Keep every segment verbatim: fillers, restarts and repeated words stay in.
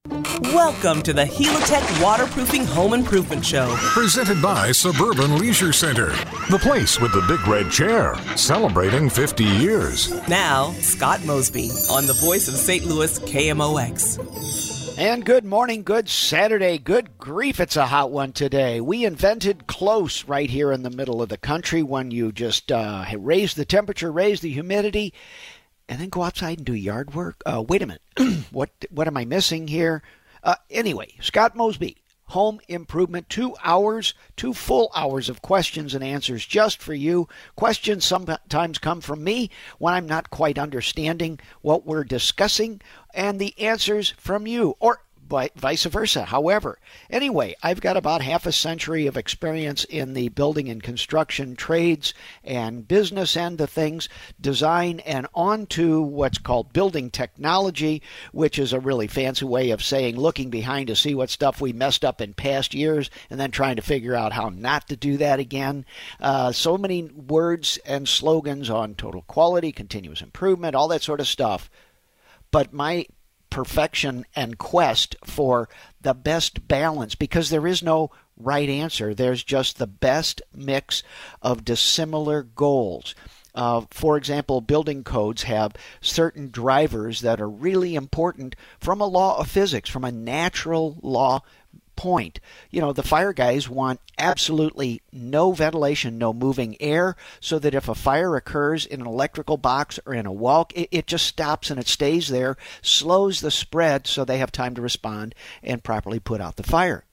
Welcome to the Helitech Waterproofing Home Improvement Show. Presented by Suburban Leisure Center. The place with the big red chair, celebrating fifty years. Now, Scott Mosby on the voice of Saint Louis K M O X. And good morning, good Saturday, good grief, it's a hot one today. We invented close right here in the middle of the country when you just uh, raise the temperature, raise the humidity, and then go outside and do yard work. Uh, wait a minute, what what am I missing here? Uh, anyway, Scott Mosby, Home Improvement, two hours, two full hours of questions and answers just for you. Questions sometimes come from me when I'm not quite understanding what we're discussing, and the answers from you, or vice versa. However, anyway, I've got about half a century of experience in the building and construction trades and business end of things, design, and on to what's called building technology, which is a really fancy way of saying looking behind to see what stuff we messed up in past years and then trying to figure out how not to do that again. Uh, so many words and slogans on total quality, continuous improvement, all that sort of stuff. But my perfection and quest for the best balance, because there is no right answer. There's just the best mix of dissimilar goals. Uh, for example, building codes have certain drivers that are really important from a law of physics, from a natural law point. You know, the fire guys want absolutely no ventilation, no moving air, so that if a fire occurs in an electrical box or in a wall, it, it just stops and it stays there, slows the spread so they have time to respond and properly put out the fire.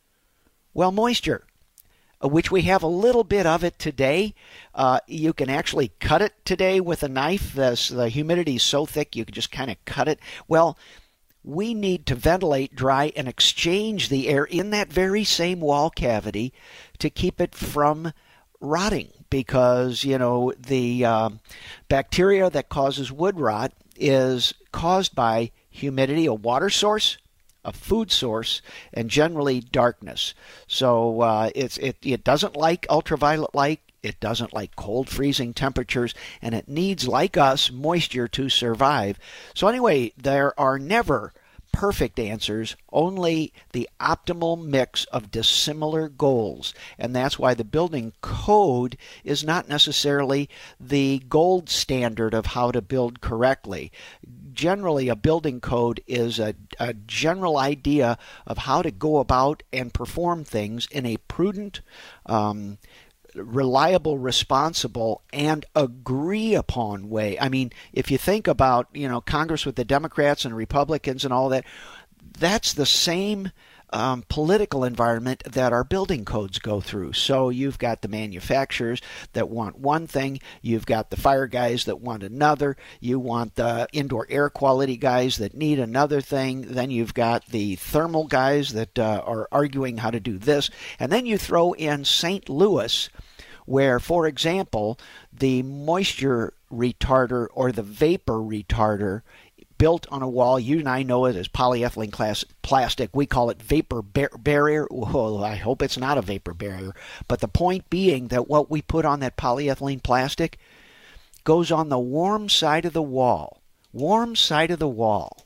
Well, moisture, which we have a little bit of it today. Uh, you can actually cut it today with a knife. The, the humidity is so thick you can just kind of cut it. Well, we need to ventilate, dry, and exchange the air in that very same wall cavity to keep it from rotting, because, you know, the uh, bacteria that causes wood rot is caused by humidity, a water source, a food source, and generally darkness. So uh, it's it, it doesn't like ultraviolet light. It doesn't like cold, freezing temperatures, and it needs, like us, moisture to survive. So anyway, there are never perfect answers, only the optimal mix of dissimilar goals. And that's why the building code is not necessarily the gold standard of how to build correctly. Generally, a building code is a, a general idea of how to go about and perform things in a prudent, um, reliable, responsible, and agree upon way. I mean, if you think about, you know, Congress with the Democrats and Republicans and all that, that's the same um, political environment that our building codes go through. So you've got the manufacturers that want one thing, you've got the fire guys that want another, you want the indoor air quality guys that need another thing, then you've got the thermal guys that uh, are arguing how to do this, and then you throw in Saint Louis, where, for example, the moisture retarder or the vapor retarder built on a wall, you and I know it as polyethylene class plastic. We call it vapor bar- barrier. Well, I hope it's not a vapor barrier. But the point being that what we put on that polyethylene plastic goes on the warm side of the wall. Warm side of the wall.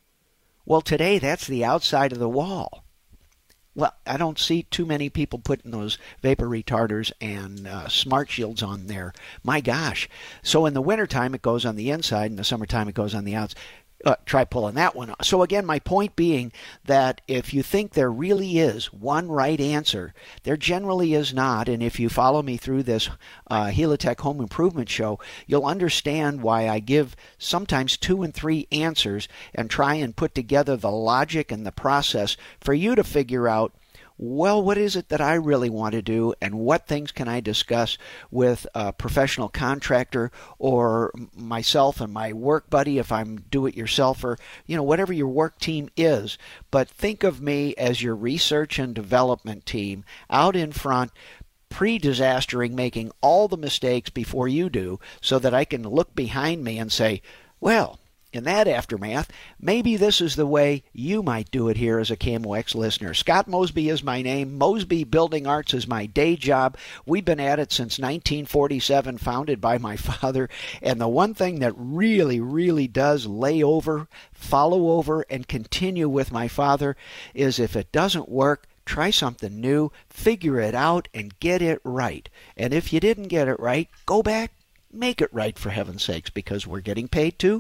Well, today that's the outside of the wall. Well, I don't see too many people putting those vapor retarders and uh, smart shields on there. My gosh. So in the wintertime, it goes on the inside. In the summertime, it goes on the outside. Uh, try pulling that one off. So again, my point being that if you think there really is one right answer, there generally is not. And if you follow me through this uh, Helitech Home Improvement Show, you'll understand why I give sometimes two and three answers and try and put together the logic and the process for you to figure out, well, what is it that I really want to do, and what things can I discuss with a professional contractor or myself and my work buddy if I'm do-it-yourselfer, you know, whatever your work team is. But think of me as your research and development team out in front, pre-disastering, making all the mistakes before you do, so that I can look behind me and say, well, in that aftermath, maybe this is the way you might do it here as a K M O X listener. Scott Mosby is my name. Mosby Building Arts is my day job. We've been at it since nineteen forty-seven, founded by my father. And the one thing that really, really does lay over, follow over, and continue with my father is if it doesn't work, try something new, figure it out, and get it right. And if you didn't get it right, go back, make it right, for heaven's sakes, because we're getting paid to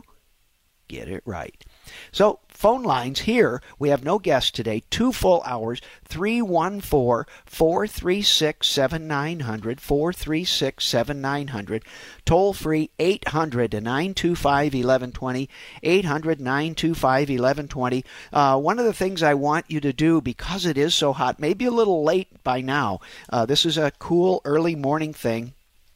get it right. So, phone lines here. We have no guests today. Two full hours. three one four, four three six, seven nine zero zero. four three six, seven nine zero zero. Toll free eight hundred, nine two five, eleven twenty. eight hundred, nine two five, eleven twenty. Uh, one of the things I want you to do, because it is so hot, maybe a little late by now. Uh, this is a cool early morning thing.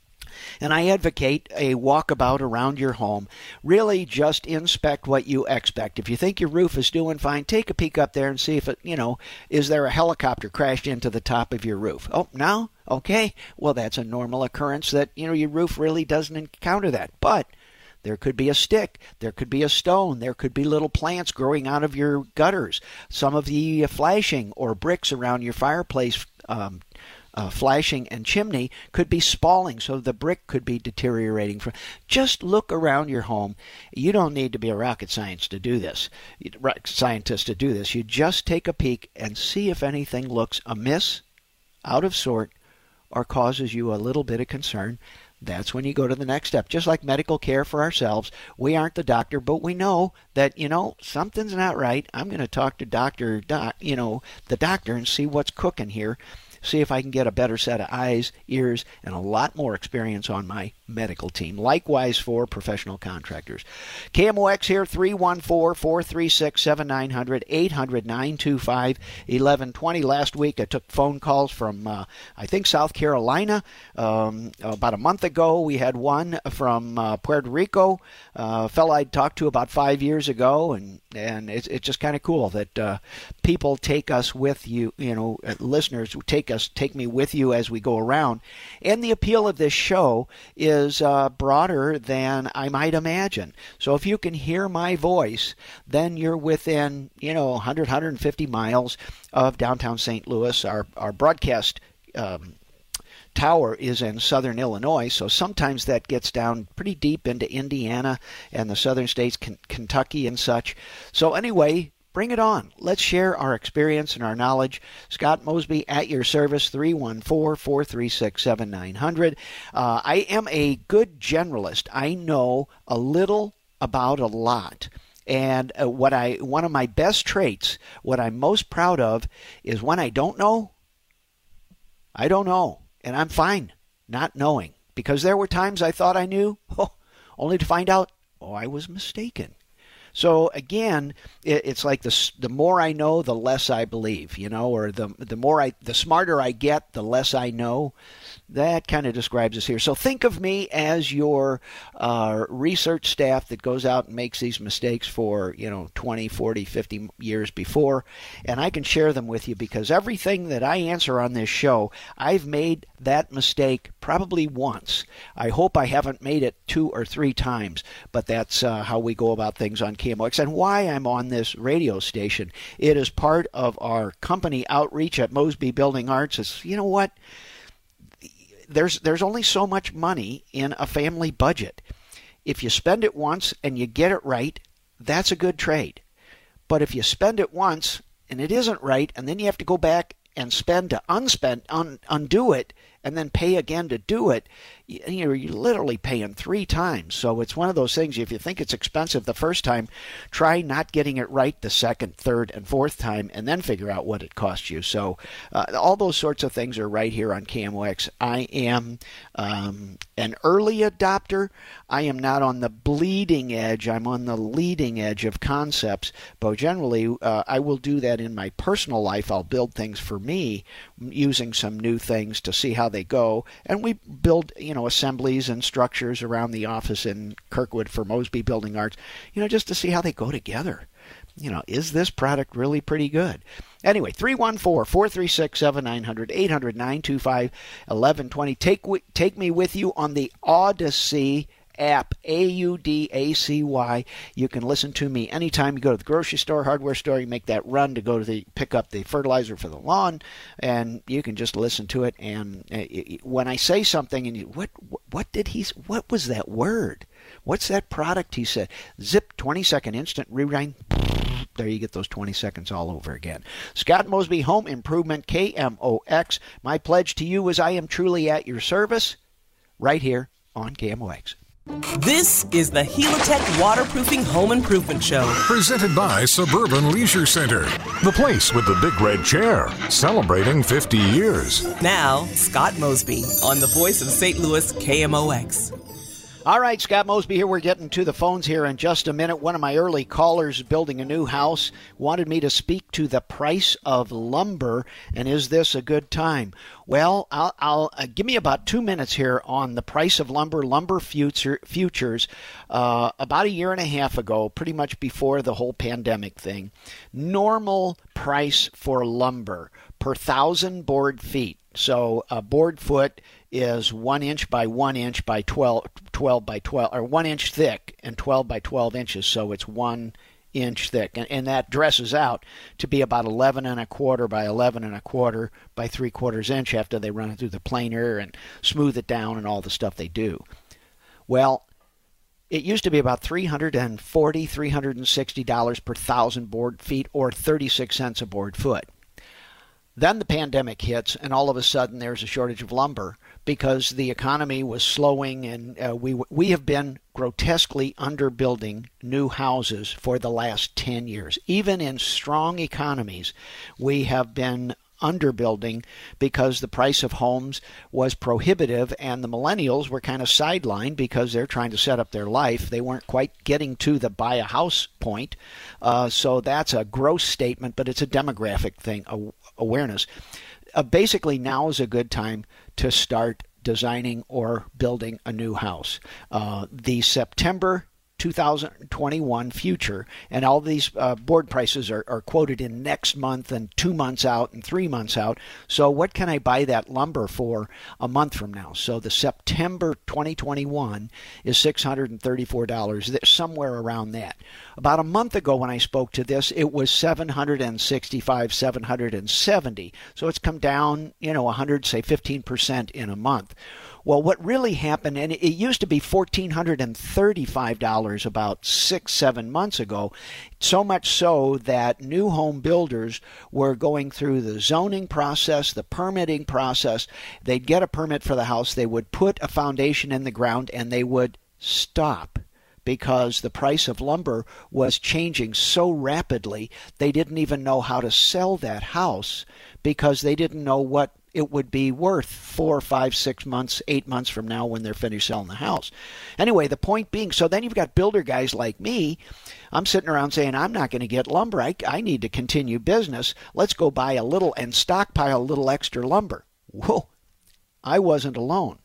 And I advocate a walkabout around your home. Really just inspect what you expect. If you think your roof is doing fine, take a peek up there and see if it, you know, is there a helicopter crashed into the top of your roof? Oh, no? Okay. Well, that's a normal occurrence that, you know, your roof really doesn't encounter that. But there could be a stick. There could be a stone. There could be little plants growing out of your gutters. Some of the flashing or bricks around your fireplace um Uh, flashing and chimney could be spalling, so the brick could be deteriorating. Just look around your home. You don't need to be a rocket science to do this, scientist to do this. You just take a peek and see if anything looks amiss, out of sort, or causes you a little bit of concern. That's when you go to the next step. Just like medical care for ourselves, we aren't the doctor, but we know that, you know, something's not right. I'm going to talk to doctor, doc, you know, the doctor and see what's cooking here. See if I can get a better set of eyes, ears, and a lot more experience on my medical team. Likewise for professional contractors. K M O X here, three one four, four three six, seven nine zero zero, eight hundred, nine two five, eleven twenty. Last week I took phone calls from, uh, I think, South Carolina. Um, about a month ago we had one from uh, Puerto Rico, uh, a fellow I'd talked to about five years ago, and, and it's, it's just kind of cool that uh, people take us with you, you know, listeners take us, take me with you as we go around. And the appeal of this show is uh, broader than I might imagine. So if you can hear my voice, then you're within, you know, one hundred, one hundred fifty miles of downtown Saint Louis. Our, our broadcast um, tower is in southern Illinois, so sometimes that gets down pretty deep into Indiana and the southern states, K- Kentucky and such. So anyway, bring it on. Let's share our experience and our knowledge. Scott Mosby at your service, three one four, four three six, seven nine zero zero. Uh, I am a good generalist. I know a little about a lot. And uh, what I one of my best traits, what I'm most proud of, is when I don't know, I don't know. And I'm fine not knowing. Because there were times I thought I knew, oh, only to find out, oh, I was mistaken. So again, it's like the the more I know, the less I believe, you know, or the the more I, the smarter I get, the less I know. That kind of describes us here. So think of me as your uh, research staff that goes out and makes these mistakes for, you know, twenty, forty, fifty years before, and I can share them with you because everything that I answer on this show, I've made that mistake probably once. I hope I haven't made it two or three times, but that's uh, how we go about things on K M O X and why I'm on this radio station. It is part of our company outreach at Mosby Building Arts. It's, you know what? There's there's only so much money in a family budget. If you spend it once and you get it right, that's a good trade. But if you spend it once and it isn't right, and then you have to go back and spend to unspend, un, undo it, and then pay again to do it, you know, you're literally paying three times. So it's one of those things, if you think it's expensive the first time, try not getting it right the second, third, and fourth time, and then figure out what it costs you. So uh, all those sorts of things are right here on K M O X. I am um, an early adopter. I am not on the bleeding edge. I'm on the leading edge of concepts. But generally, uh, I will do that in my personal life. I'll build things for me using some new things to see how they go. And we build, you know, assemblies and structures around the office in Kirkwood for Mosby Building Arts, you know, just to see how they go together. You know, is this product really pretty good? Anyway, three one four, four three six, seven nine zero zero, eight hundred, nine two five, eleven twenty. Take, take me with you on the Odyssey app, A U D A C Y. You can listen to me anytime you go to the grocery store, hardware store, you make that run to go to the pick up the fertilizer for the lawn, and you can just listen to it. And when I say something and you, what what did he, what was that word? What's that product he said? Zip, twenty second instant rewind. There you get those twenty seconds all over again. Scott Mosby, Home Improvement, K M O X. My pledge to you is I am truly at your service right here on K M O X. This is the Helitech Waterproofing Home Improvement Show. Presented by Suburban Leisure Center. The place with the big red chair. Celebrating fifty years. Now, Scott Mosby on the voice of Saint Louis K M O X. All right, Scott Mosby here. We're getting to the phones here in just a minute. One of my early callers building a new house wanted me to speak to the price of lumber, and is this a good time? Well, I'll, I'll uh, give me about two minutes here on the price of lumber, lumber future, futures. Uh, about a year and a half ago, pretty much before the whole pandemic thing, normal price for lumber per thousand board feet. So a board foot is one inch by one inch by twelve, twelve by twelve, or one inch thick and twelve by twelve inches. So it's one inch thick, and, and that dresses out to be about eleven and a quarter by eleven and a quarter by three quarters inch after they run it through the planer and smooth it down and all the stuff they do. Well, it used to be about three hundred forty dollars, three hundred sixty dollars per thousand board feet, or thirty-six cents a board foot. Then the pandemic hits, and all of a sudden there's a shortage of lumber because the economy was slowing, and uh, we we have been grotesquely underbuilding new houses for the last ten years. Even in strong economies, we have been underbuilding because the price of homes was prohibitive, and the millennials were kind of sidelined because they're trying to set up their life. They weren't quite getting to the buy a house point. Uh, so that's a gross statement, but it's a demographic thing, a, awareness. Uh, basically, now is a good time to start designing or building a new house. Uh, the September two thousand twenty-one future, and all these uh, board prices are, are quoted in next month and two months out and three months out. So what can I buy that lumber for a month from now? So the September twenty twenty-one is six hundred thirty-four dollars, somewhere around that. About a month ago when I spoke to this, it was seven hundred sixty-five dollars, seven hundred seventy dollars. So it's come down, you know, one hundred, say fifteen percent in a month. Well, what really happened, and it used to be one thousand four hundred thirty-five dollars about six, seven months ago, so much so that new home builders were going through the zoning process, the permitting process. They'd get a permit for the house, they would put a foundation in the ground, and they would stop because the price of lumber was changing so rapidly, they didn't even know how to sell that house because they didn't know what it would be worth four, five, six months, eight months from now when they're finished selling the house. Anyway, the point being, so then you've got builder guys like me. I'm sitting around saying, I'm not going to get lumber. I, I need to continue business. Let's go buy a little and stockpile a little extra lumber. Whoa, I wasn't alone.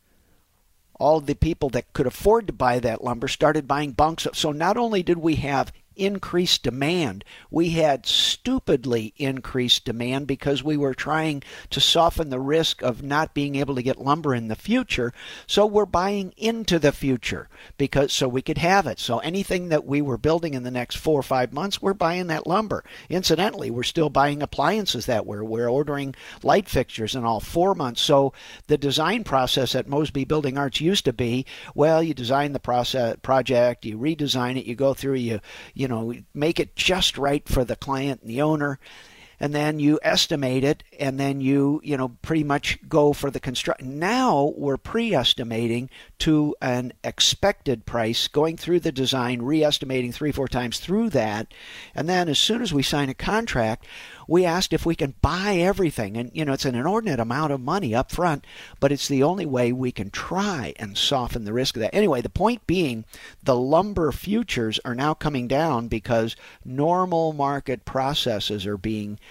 All the people that could afford to buy that lumber started buying bunks. So not only did we have increased demand, we had stupidly increased demand because we were trying to soften the risk of not being able to get lumber in the future. So we're buying into the future because so we could have it. So anything that we were building in the next four or five months, we're buying that lumber. Incidentally, we're still buying appliances that way. We're ordering light fixtures in all four months. So the design process at Mosby Building Arts used to be, well, you design the process project, you redesign it, you go through, you you know, make it just right for the client and the owner, and then you estimate it, and then you, you know, pretty much go for the construct. Now we're pre-estimating to an expected price, going through the design, re-estimating three, four times through that, and then as soon as we sign a contract, we asked if we can buy everything. And, you know, it's an inordinate amount of money up front, but it's the only way we can try and soften the risk of that. Anyway, the point being, the lumber futures are now coming down because normal market processes are being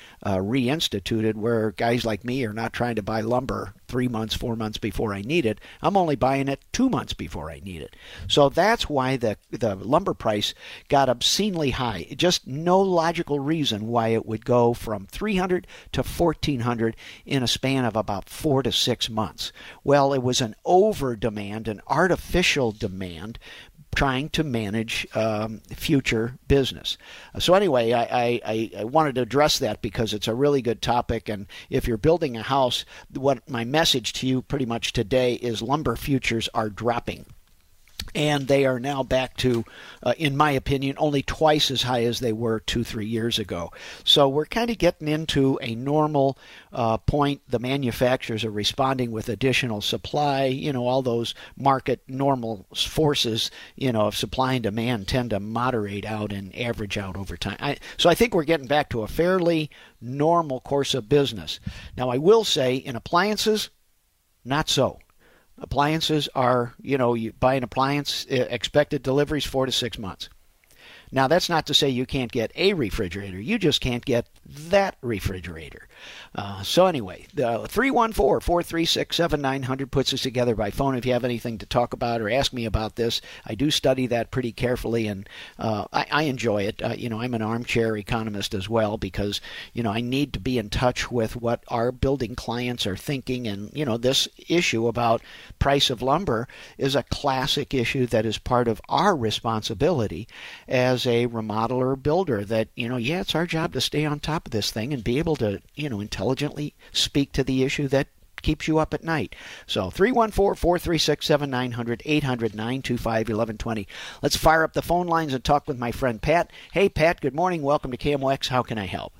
uh, reinstituted, where guys like me are not trying to buy lumber three months, four months before I need it. I'm only buying it two months before I need it. So that's why the the lumber price got obscenely high. Just no logical reason why it would go from three hundred to fourteen hundred in a span of about four to six months. Well, it was an over demand, an artificial demand, trying to manage um, future business. So anyway, I, I, I wanted to address that because it's a really good topic. And if you're building a house, what my message to you pretty much today is lumber futures are dropping. And they are now back to, uh, in my opinion, only twice as high as they were two, three years ago. So we're kind of getting into a normal uh, point. The manufacturers are responding with additional supply. You know, all those market normal forces, you know, of supply and demand tend to moderate out and average out over time. I, so I think we're getting back to a fairly normal course of business. Now, I will say in appliances, not so. Appliances are, you know, you buy an appliance, expected deliveries four to six months. Now, that's not to say you can't get a refrigerator. You just can't get that refrigerator. Uh, so anyway, the three one four, four three six, seven nine zero zero puts us together by phone. If you have anything to talk about or ask me about this, I do study that pretty carefully, and uh, I, I enjoy it. Uh, you know, I'm an armchair economist as well because, you know, I need to be in touch with what our building clients are thinking. And, you know, this issue about price of lumber is a classic issue that is part of our responsibility as a remodeler builder, that, you know, yeah, it's our job to stay on top of this thing and be able to, you know, intelligently speak to the issue that keeps you up at night. So three one four, four three six, seven nine zero zero, eight hundred, nine two five, eleven twenty. Let's fire up the phone lines and talk with my friend Pat. Hey, Pat, good morning. Welcome to K M O X. How can I help?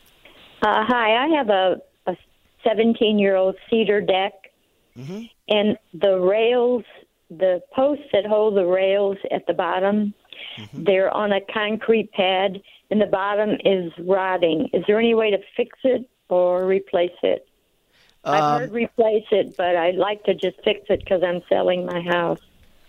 Uh, hi, I have a, a seventeen-year-old cedar deck, mm-hmm. and the rails, the posts that hold the rails at the bottom, mm-hmm. they're on a concrete pad, and the bottom is rotting. Is there any way to fix it or replace it? Um, I've heard replace it, but I'd like to just fix it because I'm selling my house.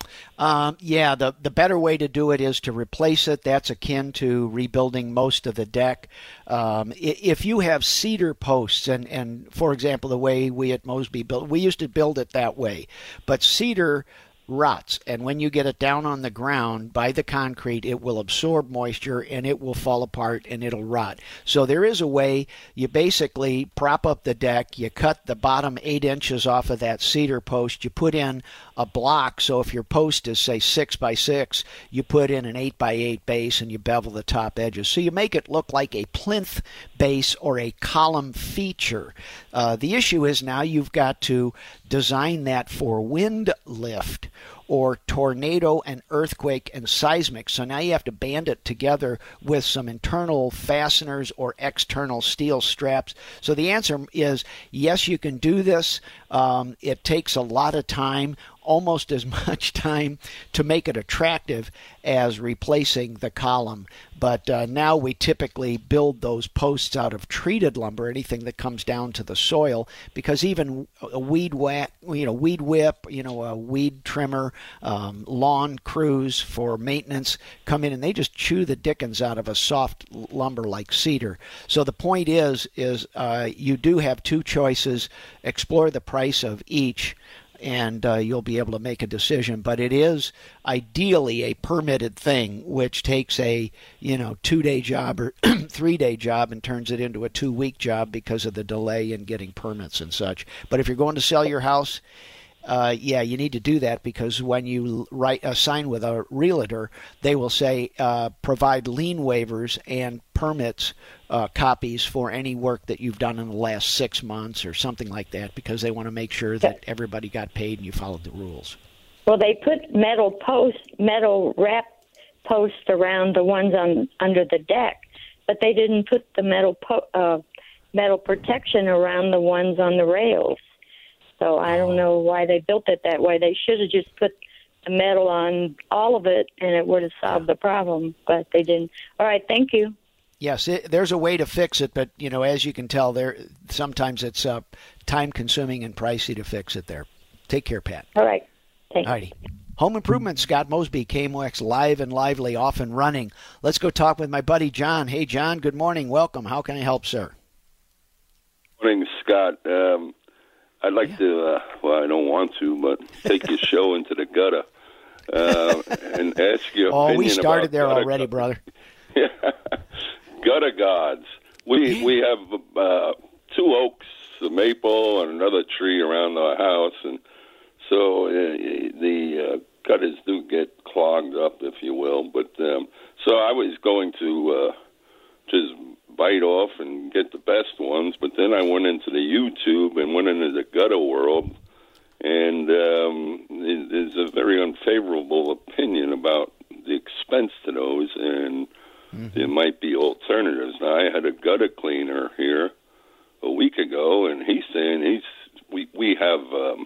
Um, yeah, the, the better way to do it is to replace it. That's akin to rebuilding most of the deck. Um, if you have cedar posts, and, and for example, the way we at Mosby built, we used to build it that way, but cedar rots, and when you get it down on the ground by the concrete, it will absorb moisture and it will fall apart and it'll rot. So there is a way. You basically prop up the deck, you cut the bottom eight inches off of that cedar post, you put in a block. So if your post is, say, six by six, you put in an eight by eight base and you bevel the top edges. So you make it look like a plinth base or a column feature. Uh, the issue is now you've got to design that for wind lift or tornado and earthquake and seismic. So now you have to band it together with some internal fasteners or external steel straps. So the answer is yes, you can do this. Um, it takes a lot of time, almost as much time to make it attractive as replacing the column. But uh, now we typically build those posts out of treated lumber, anything that comes down to the soil, because even a weed whack, you know, weed whip, you know, a weed trimmer, um, lawn crews for maintenance come in and they just chew the dickens out of a soft lumber like cedar. So the point is, is uh, you do have two choices. Explore the price of each, and uh, you'll be able to make a decision. But it is ideally a permitted thing, which takes a, you know, two-day job or three-day job and turns it into a two-week job because of the delay in getting permits and such. But if you're going to sell your house, uh, yeah, you need to do that, because when you write a sign with a realtor, they will say uh, provide lien waivers and permits uh, copies for any work that you've done in the last six months or something like that, because they want to make sure that everybody got paid and you followed the rules. Well, they put metal posts, metal wrap posts around the ones on under the deck, but they didn't put the metal po- uh, metal protection around the ones on the rails. So I don't know why they built it that way. They should have just put the metal on all of it, and it would have solved the problem, but they didn't. All right, thank you. Yes, it, there's a way to fix it, but, you know, as you can tell, there sometimes it's uh, time-consuming and pricey to fix it there. Take care, Pat. All right. Thanks. All righty. Home Improvement, Scott Mosby, K M O X, live and lively, off and running. Let's go talk with my buddy John. Hey, John, good morning. Welcome. How can I help, sir? Scott. Um, I'd like yeah. to, uh, well, I don't want to, but take your show into the gutter uh, and ask your oh, opinion about we started there already, gutter. brother. Yeah. Gutter gods. We, we have uh, two oaks, a maple, and another tree around our house, and so uh, the uh, gutters do get clogged up, if you will. But um, so I was going to uh, just bite off and get the best ones, but then I went into the YouTube and went into the gutter world, and um, there's a very unfavorable opinion about the expense to those, and mm-hmm. there might be alternatives. Now, I had a gutter cleaner here a week ago, and he's saying he's we we have um,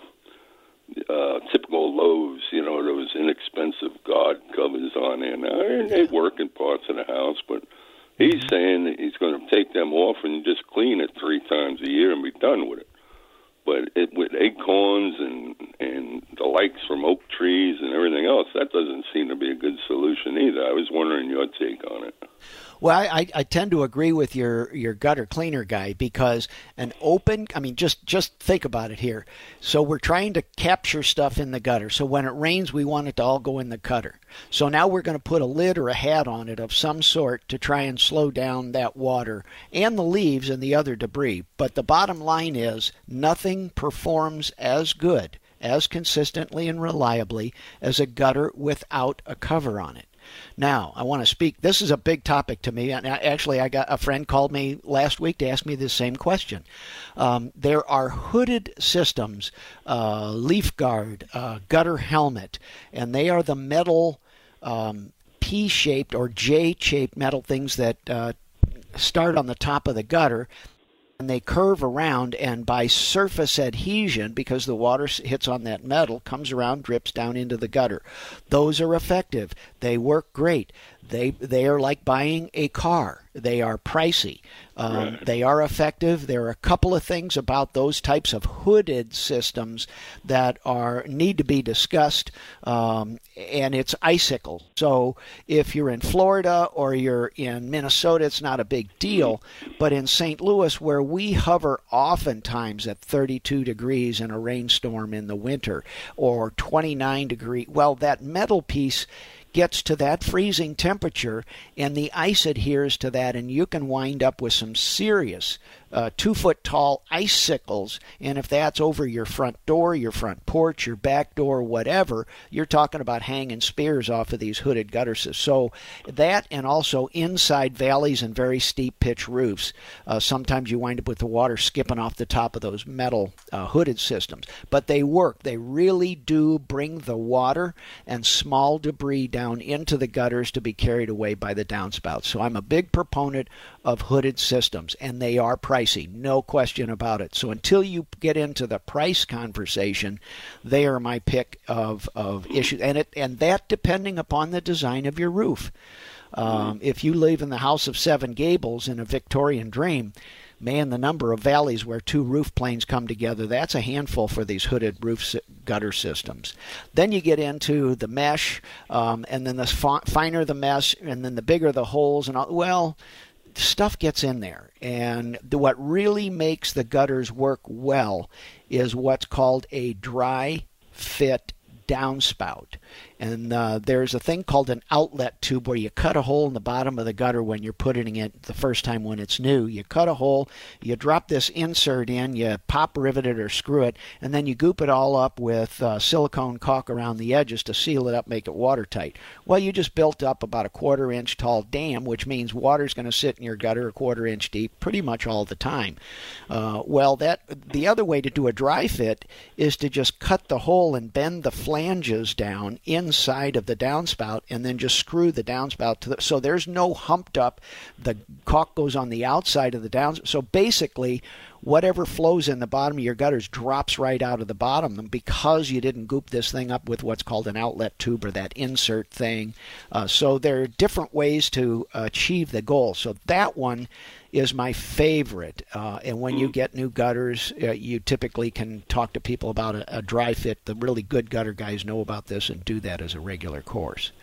uh, typical Lowe's, you know, those inexpensive guard covers on there now, and they work in parts of the house, but he's saying that he's going to take them off and just clean it three times a year and be done with it. But it, with acorns and and the likes from oak trees and everything else, that doesn't seem to be a good solution either. I was wondering your take on it. Well, I, I tend to agree with your, your gutter cleaner guy, because an open, I mean, just, just think about it here. So we're trying to capture stuff in the gutter. So when it rains, we want it to all go in the gutter. So now we're going to put a lid or a hat on it of some sort to try and slow down that water and the leaves and the other debris. But the bottom line is nothing performs as good, as consistently and reliably as a gutter without a cover on it. Now, I want to speak. This is a big topic to me. And actually, I got a friend called me last week to ask me the same question. Um, there are hooded systems, uh, leaf guard, uh, gutter helmet, and they are the metal um, P-shaped or J-shaped metal things that uh, start on the top of the gutter. And they curve around, and by surface adhesion, because the water hits on that metal, comes around, drips down into the gutter. Those are effective. They work great. They they are like buying a car. They are pricey. Um, right. They are effective. There are a couple of things about those types of hooded systems that are need to be discussed, um, and it's icicle. So if you're in Florida or you're in Minnesota, it's not a big deal. But in Saint Louis, where we hover oftentimes at thirty-two degrees in a rainstorm in the winter, or twenty-nine degrees, well, that metal piece gets to that freezing temperature, and the ice adheres to that, and you can wind up with some serious uh, two-foot-tall icicles. And if that's over your front door, your front porch, your back door, whatever, you're talking about hanging spears off of these hooded gutter systems. So that, and also inside valleys and very steep pitch roofs, uh, sometimes you wind up with the water skipping off the top of those metal uh, hooded systems. But they work. They really do bring the water and small debris down down into the gutters to be carried away by the downspouts. So I'm a big proponent of hooded systems, and they are pricey, no question about it. So until you get into the price conversation, they are my pick of, of issues. And it and that depending upon the design of your roof. Um, if you live in the House of Seven Gables in a Victorian dream, man, the number of valleys where two roof planes come together, that's a handful for these hooded roof gutter systems. Then you get into the mesh, um, and then the fi- finer the mesh, and then the bigger the holes. And all, well, stuff gets in there. And the, what really makes the gutters work well is what's called a dry fit downspout. And uh, there's a thing called an outlet tube where you cut a hole in the bottom of the gutter when you're putting it the first time when it's new. You cut a hole, you drop this insert in, you pop rivet it or screw it, and then you goop it all up with uh, silicone caulk around the edges to seal it up, make it watertight. Well, you just built up about a quarter inch tall dam, which means water's going to sit in your gutter a quarter inch deep pretty much all the time. Uh, well, that the other way to do a dry fit is to just cut the hole and bend the flanges down in side of the downspout, and then just screw the downspout to the, so there's no humped up, the caulk goes on the outside of the downspout. So basically whatever flows in the bottom of your gutters drops right out of the bottom because you didn't goop this thing up with what's called an outlet tube or that insert thing. Uh, so there are different ways to achieve the goal. So that one is my favorite. Uh, and when you get new gutters, uh, you typically can talk to people about a, a dry fit. The really good gutter guys know about this and do that as a regular course.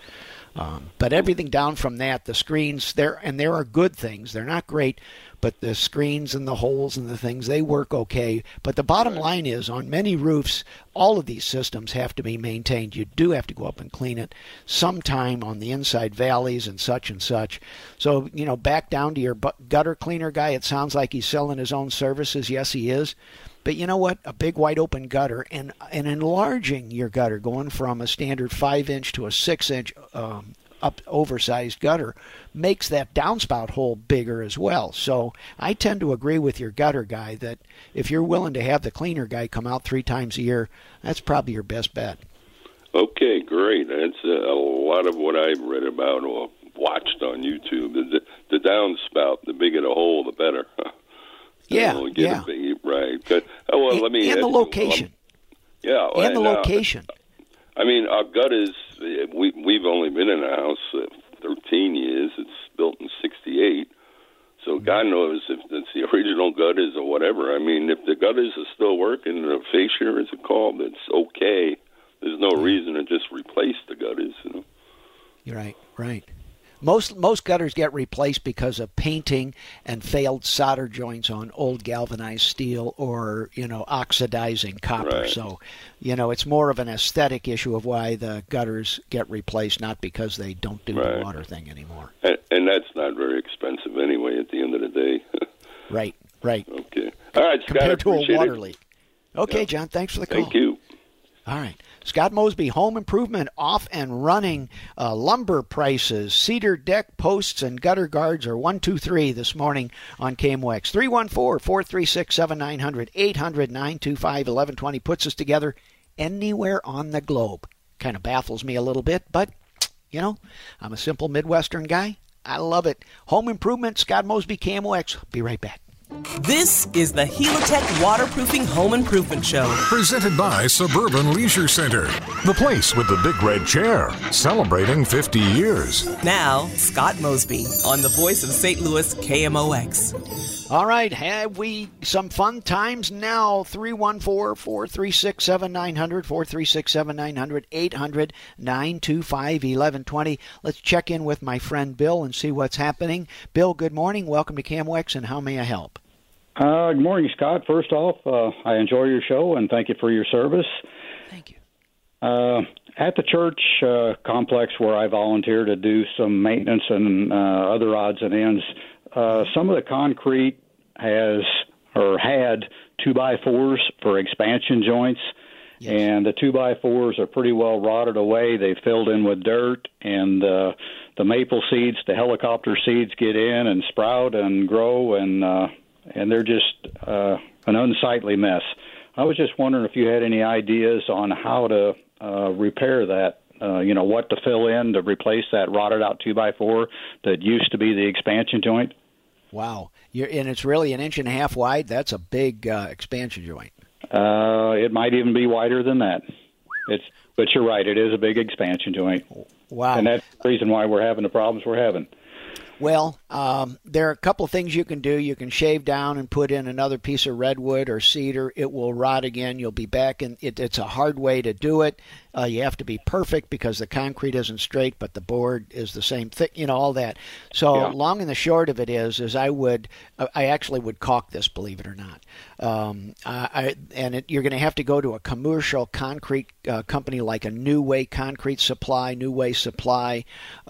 Um, but everything down from that, the screens, there and there are good things. They're not great, but the screens and the holes and the things, they work okay. But the bottom line is, on many roofs, all of these systems have to be maintained. You do have to go up and clean it sometime on the inside valleys and such and such. So, you know, back down to your gutter cleaner guy, it sounds like he's selling his own services. Yes, he is. But you know what? A big wide open gutter and, and enlarging your gutter, going from a standard five inch to a six inch um, up oversized gutter, makes that downspout hole bigger as well. So I tend to agree with your gutter guy that if you're willing to have the cleaner guy come out three times a year, that's probably your best bet. Okay, great. That's a lot of what I've read about or watched on YouTube. The, the downspout, the bigger the hole, the better. Yeah, so get yeah. A big, right. But, oh, well, and, let me and the location. Yeah. And, and the uh, location. I mean, our gutters, we, we've only been in the house uh, thirteen years. It's built in sixty-eight. So God knows if it's the original gutters or whatever. I mean, if the gutters are still working, the fascia is a called, it's okay. There's no reason to just replace the gutters. You know? You're right, right. Most most gutters get replaced because of painting and failed solder joints on old galvanized steel or, you know, oxidizing copper. Right. So, you know, it's more of an aesthetic issue of why the gutters get replaced, not because they don't do right. the water thing anymore. And, and that's not very expensive anyway at the end of the day. Right, right. Okay. All right, Scott, compared to a water it. leak. Okay, yeah. John, thanks for the call. Thank you. All right. Scott Mosby, home improvement, off and running. Uh, lumber prices, cedar deck posts, and gutter guards are one two three this morning on K M O X. three one four, four three six, seven nine zero zero, eight hundred, nine two five, eleven twenty puts us together anywhere on the globe. Kind of baffles me a little bit, but, you know, I'm a simple Midwestern guy. I love it. Home improvement, Scott Mosby, K M O X. Be right back. This is the Helitech Waterproofing Home Improvement Show. Presented by Suburban Leisure Center. The place with the big red chair. Celebrating fifty years. Now, Scott Mosby on the voice of Saint Louis K M O X. All right, have we some fun times now? three one four, four three six, seven nine zero zero, four three six, seven nine zero zero, eight hundred, nine two five, eleven twenty. Let's check in with my friend Bill and see what's happening. Bill, good morning. Welcome to K M O X, and how may I help? Uh, good morning, Scott. First off, uh, I enjoy your show, and thank you for your service. Thank you. Uh, at the church uh, complex where I volunteer to do some maintenance and uh, other odds and ends, uh, some of the concrete has or had two by fours for expansion joints, yes. And the two by fours are pretty well rotted away. They filled in with dirt, and uh, the maple seeds, the helicopter seeds, get in and sprout and grow, and uh, and they're just uh, an unsightly mess. I was just wondering if you had any ideas on how to uh, repair that. Uh, you know, what to fill in to replace that rotted out two by four that used to be the expansion joint. Wow. You're, and it's really an inch and a half wide. That's a big uh, expansion joint. Uh, it might even be wider than that. It's, but you're right. It is a big expansion joint. Wow. And that's the reason why we're having the problems we're having. Well, um, there are a couple of things you can do. You can shave down and put in another piece of redwood or cedar. It will rot again. You'll be back in. It, it's a hard way to do it. Uh, you have to be perfect because the concrete isn't straight, but the board is the same thick, you know, all that. So yeah. Long and the short of it is, is I would, I actually would caulk this, believe it or not. Um, I, and it, you're going to have to go to a commercial concrete uh, company like a New Way Concrete Supply, New Way Supply,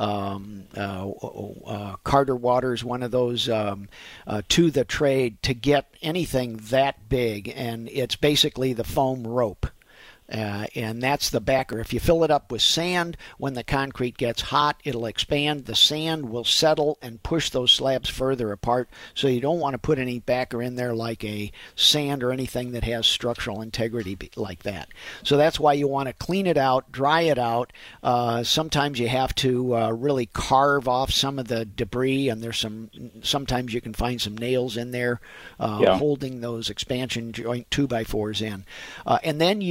um, uh, uh, Carter Waters, one of those um, uh, to the trade to get anything that big, and it's basically the foam rope. Uh, and that's the backer. If you fill it up with sand, when the concrete gets hot, it'll expand. The sand will settle and push those slabs further apart. So you don't want to put any backer in there like a sand or anything that has structural integrity like that. So that's why you want to clean it out, dry it out. Uh, sometimes you have to uh, really carve off some of the debris, and there's some. Sometimes you can find some nails in there uh, yeah. holding those expansion joint two by fours in, uh, and then use a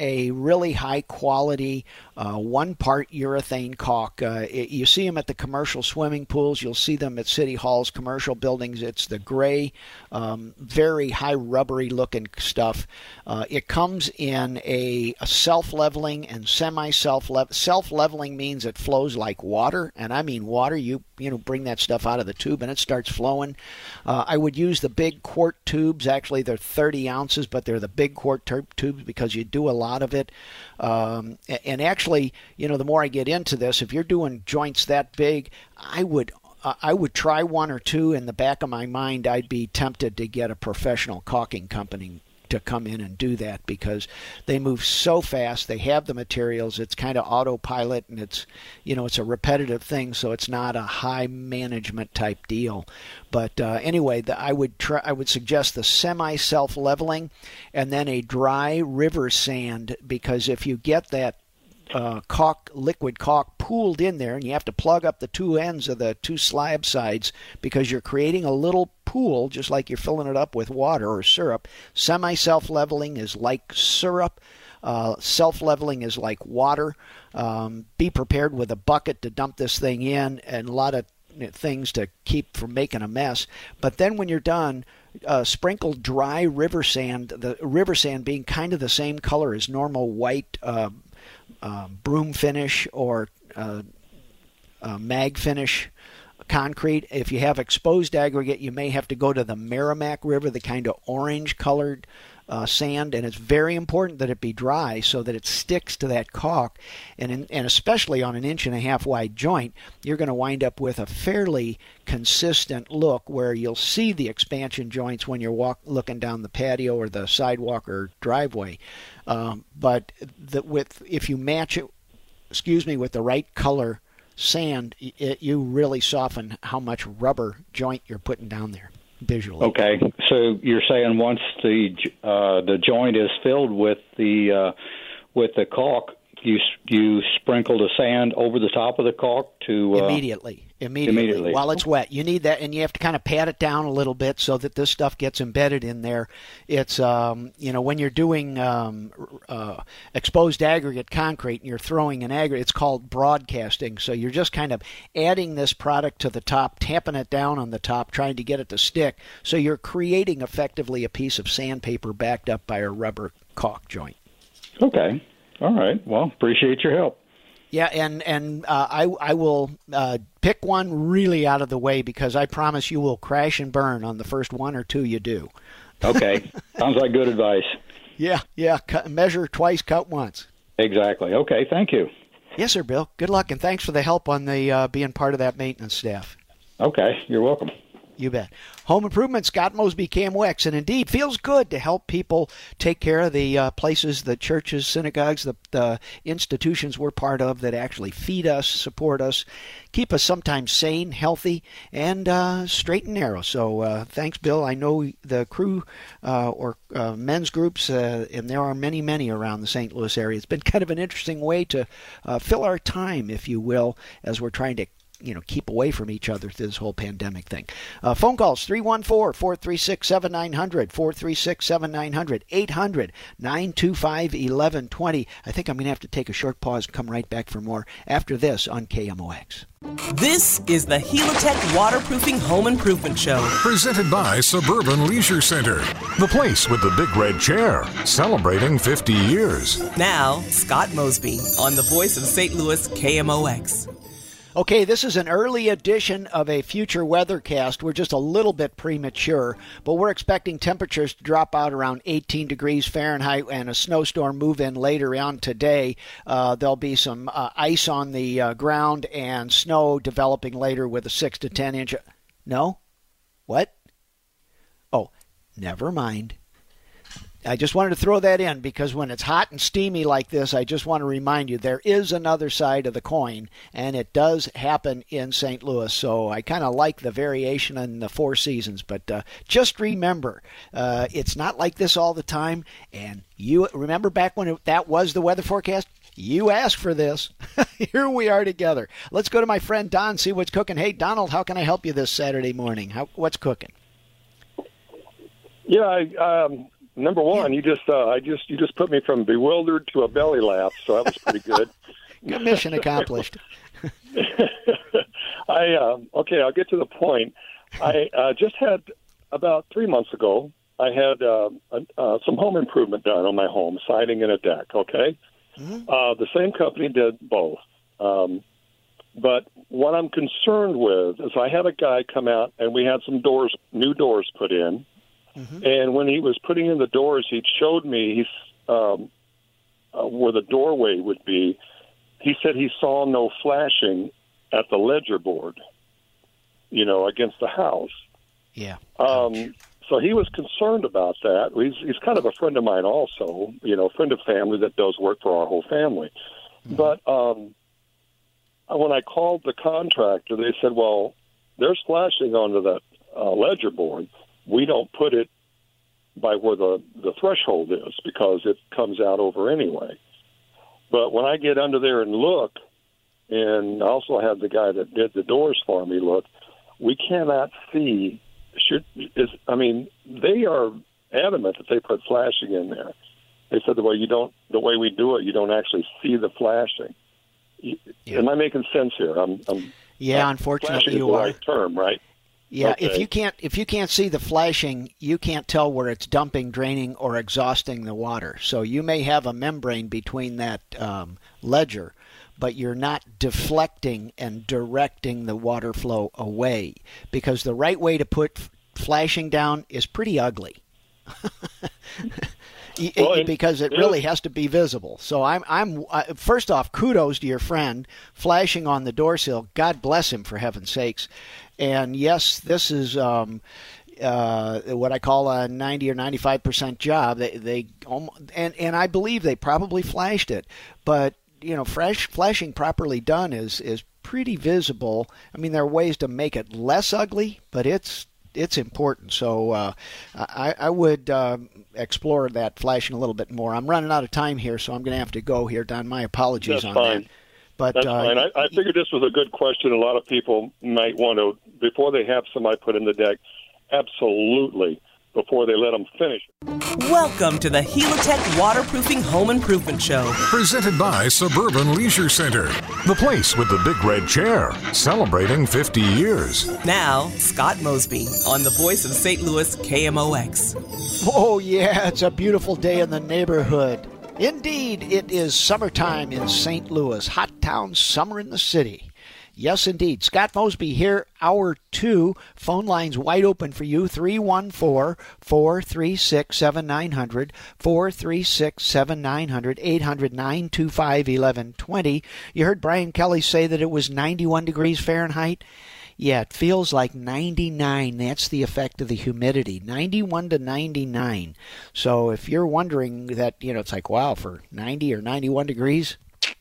a really high quality uh, one part urethane caulk. Uh, it, you see them at the commercial swimming pools. You'll see them at city halls, commercial buildings. It's the gray, um, very high rubbery looking stuff. Uh, it comes in a, a self-leveling and semi-self-level. Self-leveling means it flows like water, and I mean water. You you know bring that stuff out of the tube and it starts flowing. Uh, I would use the big quart tubes. Actually, they're thirty ounces, but they're the big quart ter- tubes because you do a lot of it. Um, and actually, you know, the more I get into this, if you're doing joints that big, I would uh, I would try one or two. In the back of my mind, I'd be tempted to get a professional caulking company to come in and do that because they move so fast. They have the materials. It's kind of autopilot, and it's, you know, it's a repetitive thing, so it's not a high management type deal. But uh, anyway, the, I would try. I would suggest the semi self leveling, and then a dry river sand, because if you get that uh, caulk, liquid caulk pooled in there, and you have to plug up the two ends of the two slab sides because you're creating a little pool, just like you're filling it up with water or syrup. Semi-self-leveling is like syrup. Uh, self-leveling is like water. Um, be prepared with a bucket to dump this thing in, and a lot of things to keep from making a mess. But then when you're done, uh, sprinkle dry river sand, the river sand being kind of the same color as normal white uh, uh, broom finish or uh, uh, mag finish concrete. If you have exposed aggregate, you may have to go to the Merrimack River, the kind of orange colored uh, sand, and it's very important that it be dry so that it sticks to that caulk. And in, and especially on an inch and a half wide joint, you're going to wind up with a fairly consistent look where you'll see the expansion joints when you're walk, looking down the patio or the sidewalk or driveway. Um, but the, with if you match it, excuse me, with the right color sand, it, you really soften how much rubber joint you're putting down there visually. Okay, so you're saying once the uh, the joint is filled with the uh, with the caulk, you you sprinkle the sand over the top of the caulk to uh, immediately. Immediately, Immediately, while it's wet. You need that, and you have to kind of pat it down a little bit so that this stuff gets embedded in there. It's, um, you know, when you're doing um, uh, exposed aggregate concrete and you're throwing an aggregate, it's called broadcasting. So you're just kind of adding this product to the top, tamping it down on the top, trying to get it to stick. So you're creating effectively a piece of sandpaper backed up by a rubber caulk joint. Okay. All right. Well, appreciate your help. Yeah, and and uh, I I will uh, pick one really out of the way because I promise you will crash and burn on the first one or two you do. Okay, sounds like good advice. Yeah, yeah. Cut, measure twice, cut once. Exactly. Okay, thank you. Yes, sir, Bill. Good luck, and thanks for the help on the uh, being part of that maintenance staff. Okay, you're welcome. You bet. Home Improvement, Scott Mosby, K M O X, and indeed feels good to help people take care of the uh, places, the churches, synagogues, the, the institutions we're part of that actually feed us, support us, keep us sometimes sane, healthy, and uh, straight and narrow. So uh, thanks, Bill. I know the crew uh, or uh, men's groups, uh, and there are many, many around the Saint Louis area. It's been kind of an interesting way to uh, fill our time, if you will, as we're trying to you know, keep away from each other through this whole pandemic thing. Uh, phone calls, three one four, four three six, seven nine zero zero, four three six, seven nine zero zero, eight hundred, nine two five, one one two zero. I think I'm going to have to take a short pause and come right back for more after this on K M O X. This is the Helitech Waterproofing Home Improvement Show. Presented by Suburban Leisure Center, the place with the big red chair, celebrating fifty years. Now, Scott Mosby on the voice of Saint Louis K M O X. Okay, this is an early edition of a future weathercast. We're just a little bit premature, but we're expecting temperatures to drop out around eighteen degrees Fahrenheit and a snowstorm move in later on today. Uh, there'll be some uh, ice on the uh, ground and snow developing later with a six to ten inch. No? What? Oh, never mind. I just wanted to throw that in because when it's hot and steamy like this, I just want to remind you there is another side of the coin, and it does happen in Saint Louis. So I kind of like the variation in the four seasons, but uh, just remember, uh, it's not like this all the time. And you remember back when it, that was the weather forecast? You asked for this. Here we are together. Let's go to my friend Don, see what's cooking. Hey, Donald, how can I help you this Saturday morning? How, what's cooking? Yeah, I, um, number one, you just uh, I just you just put me from bewildered to a belly laugh, so that was pretty good. Mission accomplished. I uh, okay, I'll get to the point. I uh, just had about three months ago. I had uh, uh, some home improvement done on my home, siding and a deck. Okay, mm-hmm. uh, the same company did both. Um, but what I'm concerned with is I had a guy come out and we had some doors, new doors put in. Mm-hmm. And when he was putting in the doors, he showed me he's, um, uh, where the doorway would be. He said he saw no flashing at the ledger board, you know, against the house. Yeah. Um, so he was concerned about that. He's, he's kind of a friend of mine also, you know, a friend of family that does work for our whole family. Mm-hmm. But um, when I called the contractor, they said, well, there's flashing onto that uh, ledger board. We don't put it by where the, the threshold is because it comes out over anyway. But when I get under there and look, and I also had the guy that did the doors for me look, we cannot see. Should is I mean, they are adamant that they put flashing in there. They said the way you don't, the way we do it, you don't actually see the flashing. Yeah. Am I making sense here? I'm, I'm yeah, uh, unfortunately you is the are. Right term, right? Yeah, okay. if you can't if you can't see the flashing, you can't tell where it's dumping, draining, or exhausting the water. So you may have a membrane between that um, ledger, but you're not deflecting and directing the water flow away, because the right way to put f- flashing down is pretty ugly. Well, it, because it really has to be visible. So I'm, I'm. Uh, first off, kudos to your friend flashing on the door sill. God bless him, for heaven's sakes. And yes, this is um, uh, what I call a ninety or ninety-five percent job. They, they, and and I believe they probably flashed it, but you know, flash, flashing properly done is is pretty visible. I mean, there are ways to make it less ugly, but it's. It's important, so uh, I, I would uh, explore that flashing a little bit more. I'm running out of time here, so I'm going to have to go here, Don. My apologies That's on fine. that. But That's uh, fine. I, I figured this was a good question. A lot of people might want to, before they have somebody put in the deck, absolutely, before they let them finish. Welcome to the Helitech Waterproofing Home Improvement Show. Presented by Suburban Leisure Center, the place with the big red chair, celebrating fifty years. Now, Scott Mosby on the voice of Saint Louis K M O X. Oh, yeah, it's a beautiful day in the neighborhood. Indeed, it is summertime in Saint Louis, hot town summer in the city. Yes, indeed. Scott Mosby here, hour two. Phone lines wide open for you, three one four, four three six, seven nine zero zero, four three six, seven nine zero zero, eight hundred, nine two five, eleven twenty. You heard Brian Kelly say that it was ninety-one degrees Fahrenheit. Yeah, it feels like ninety-nine. That's the effect of the humidity, ninety-one to ninety-nine. So if you're wondering that, you know, it's like, wow, for ninety or ninety-one degrees,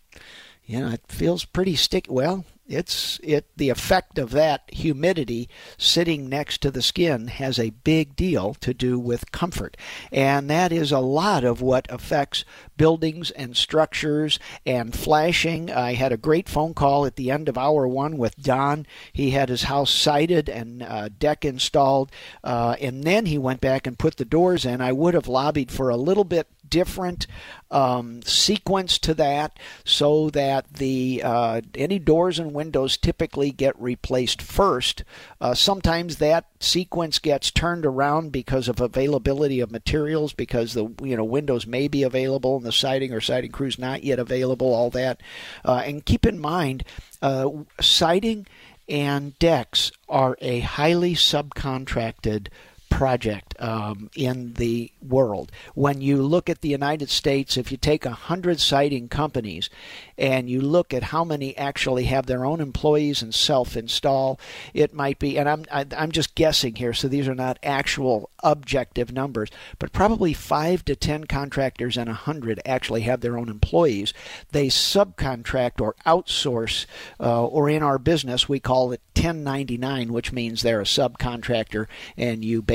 you know, it feels pretty sticky. Well, It's it the effect of that humidity sitting next to the skin has a big deal to do with comfort. And that is a lot of what affects buildings and structures and flashing. I had a great phone call at the end of hour one with Don. He had his house sided and uh, deck installed, uh, and then he went back and put the doors in. I would have lobbied for a little bit different um, sequence to that, so that the uh, any doors and windows typically get replaced first. Uh, sometimes that sequence gets turned around because of availability of materials, because the you know windows may be available and the siding or siding crew's not yet available. All that, uh, and keep in mind, uh, siding and decks are a highly subcontracted project um, in the world. When you look at the United States, if you take a hundred siding companies and you look at how many actually have their own employees and self-install, it might be, and I'm I, I'm just guessing here, so these are not actual objective numbers, but probably five to ten contractors and a hundred actually have their own employees. They subcontract or outsource, uh, or in our business we call it ten ninety-nine, which means they're a subcontractor and you basically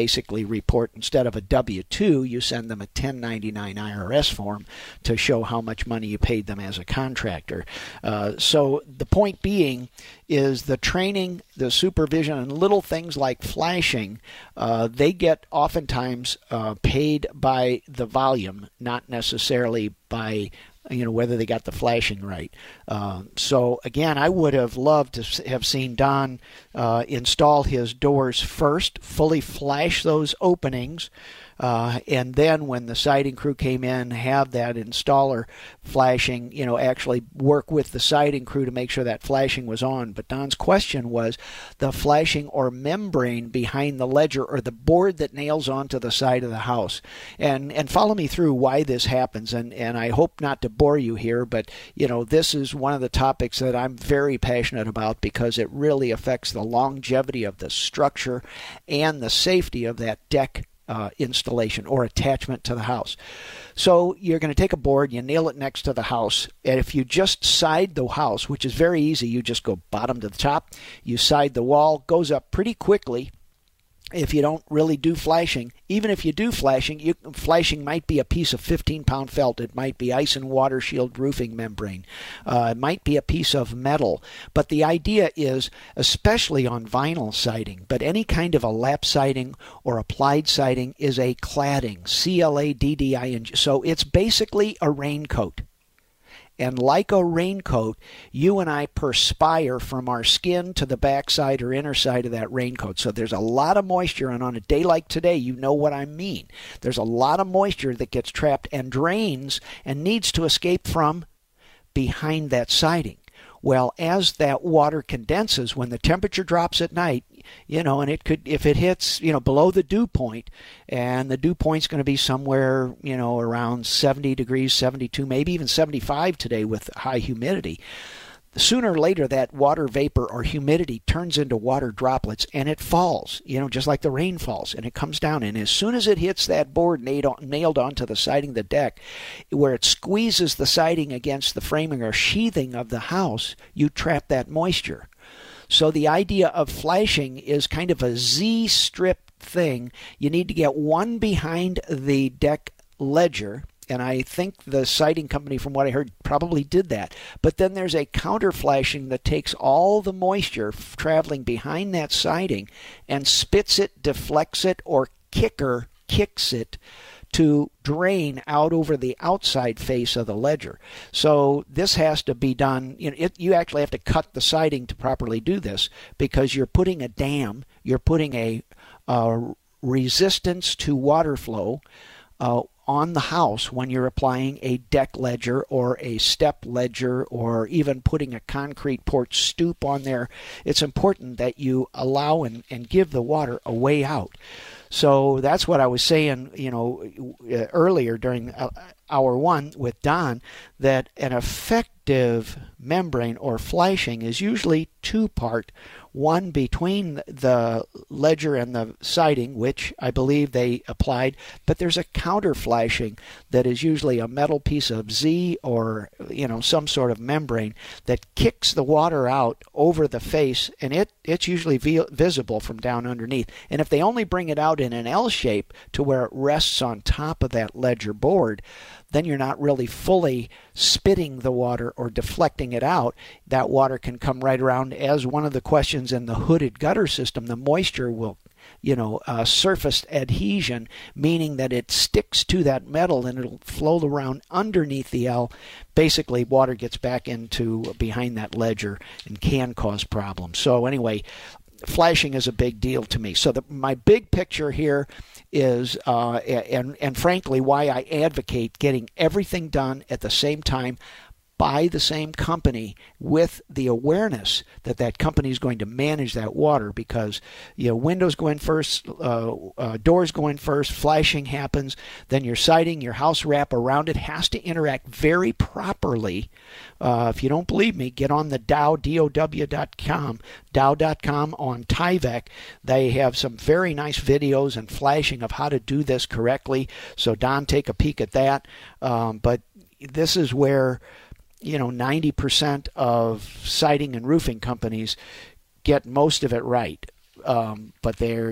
basically report, instead of a W two, you send them a ten ninety-nine I R S form to show how much money you paid them as a contractor. Uh, so the point being is the training, the supervision, and little things like flashing, uh, they get oftentimes uh, paid by the volume, not necessarily by you know, whether they got the flashing right. Uh, so, again, I would have loved to have seen Don uh, install his doors first, fully flash those openings, uh, and then when the siding crew came in, have that installer flashing, you know, actually work with the siding crew to make sure that flashing was on. But Don's question was the flashing or membrane behind the ledger or the board that nails onto the side of the house. And and follow me through why this happens, and, and I hope not to bore you here, but, you know, this is one of the topics that I'm very passionate about because it really affects the longevity of the structure and the safety of that deck Uh, installation or attachment to the house. So you're going to take a board, you nail it next to the house, and if you just side the house, which is very easy, you just go bottom to the top, you side the wall, goes up pretty quickly. If you don't really do flashing, even if you do flashing, you, flashing might be a piece of fifteen pound felt. It might be ice and water shield roofing membrane. Uh, it might be a piece of metal. But the idea is, especially on vinyl siding, but any kind of a lap siding or applied siding is a cladding, C L A D D I N G. So it's basically a raincoat. And like a raincoat, you and I perspire from our skin to the backside or inner side of that raincoat. So there's a lot of moisture, and on a day like today, you know what I mean. There's a lot of moisture that gets trapped and drains and needs to escape from behind that siding. Well, as that water condenses, when the temperature drops at night, you know, and it could, if it hits, you know, below the dew point, and the dew point's going to be somewhere, you know, around seventy degrees, seventy-two, maybe even seventy-five today with high humidity. Sooner or later, that water vapor or humidity turns into water droplets, and it falls, you know, just like the rain falls, and it comes down. And as soon as it hits that board nailed onto the siding of the deck, where it squeezes the siding against the framing or sheathing of the house, you trap that moisture. So the idea of flashing is kind of a Z-strip thing. You need to get one behind the deck ledger, and I think the siding company, from what I heard, probably did that. But then there's a counter flashing that takes all the moisture traveling behind that siding and spits it, deflects it, or kicker kicks it to drain out over the outside face of the ledger. So this has to be done. You know, it, you actually have to cut the siding to properly do this, because you're putting a dam, you're putting a uh, resistance to water flow uh, on the house when you're applying a deck ledger or a step ledger or even putting a concrete porch stoop on there. It's important that you allow and, and give the water a way out. So that's what I was saying, you know, earlier during hour one with Don, that an effective membrane or flashing is usually two-part, one between the ledger and the siding, which I believe they applied, but there's a counter flashing that is usually a metal piece of Z or, you know, some sort of membrane that kicks the water out over the face, and it it's usually vi- visible from down underneath. And if they only bring it out in an L shape to where it rests on top of that ledger board, then you're not really fully spitting the water or deflecting it out. That water can come right around. As one of the questions in the hooded gutter system, the moisture will, you know, uh, surface adhesion, meaning that it sticks to that metal and it'll flow around underneath the L. Basically, water gets back into behind that ledger and can cause problems. So anyway, flashing is a big deal to me. So the, my big picture here is, uh, and, and frankly, why I advocate getting everything done at the same time by the same company, with the awareness that that company is going to manage that water, because, you know, windows go in first, uh, uh, doors go in first, flashing happens, then your siding, your house wrap around it has to interact very properly. Uh, if you don't believe me, get on the Dow, D O W dot com, Dow dot com on Tyvek. They have some very nice videos and flashing of how to do this correctly. So Don, take a peek at that. Um, but this is where, you know, ninety percent of siding and roofing companies get most of it right. Um, but they're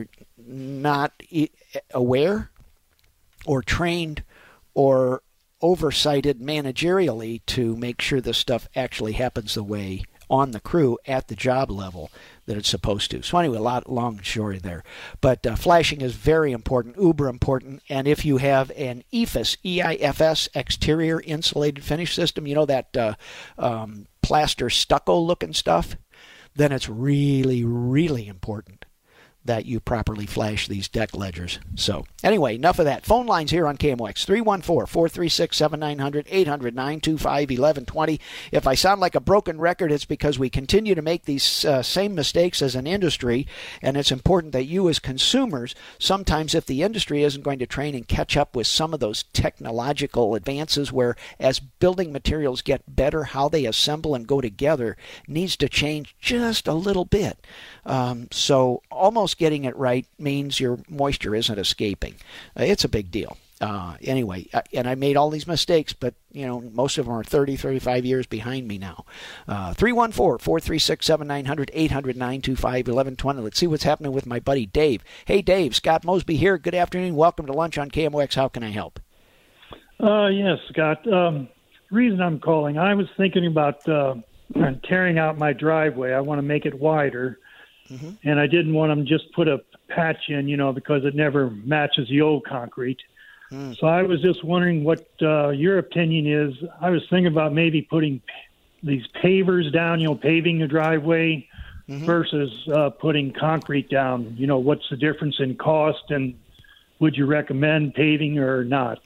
not aware or trained or oversighted managerially to make sure this stuff actually happens the way on the crew at the job level that it's supposed to. So anyway, a lot long story there. But uh, flashing is very important, uber important. And if you have an E I F S, E I F S, exterior insulated finish system, you know that uh, um, plaster stucco looking stuff, then it's really, really important that you properly flash these deck ledgers. So anyway, enough of that. Phone lines here on K M O X, three one four, four three six, seven nine zero zero, eight hundred, nine two five, eleven twenty. If I sound like a broken record, it's because we continue to make these uh, same mistakes as an industry, and it's important that you as consumers, sometimes if the industry isn't going to train and catch up with some of those technological advances where as building materials get better, how they assemble and go together needs to change just a little bit. Um, so almost getting it right means your moisture isn't escaping. Uh, it's a big deal. Uh, anyway, uh, and I made all these mistakes, but you know, most of them are thirty, thirty-five years behind me now. Uh, three one four, four three six, seven nine zero zero, eight hundred, nine two five, eleven twenty. Let's see what's happening with my buddy Dave. Hey, Dave, Scott Mosby here. Good afternoon. Welcome to lunch on K M O X. How can I help? Uh, yes, Scott. Um, the reason I'm calling, I was thinking about uh, tearing out my driveway. I want to make it wider. Mm-hmm. And I didn't want them just put a patch in, you know, because it never matches the old concrete. Mm. So I was just wondering what uh, your opinion is. I was thinking about maybe putting these pavers down, you know, paving the driveway mm-hmm. versus uh, putting concrete down. You know, what's the difference in cost, and would you recommend paving or not?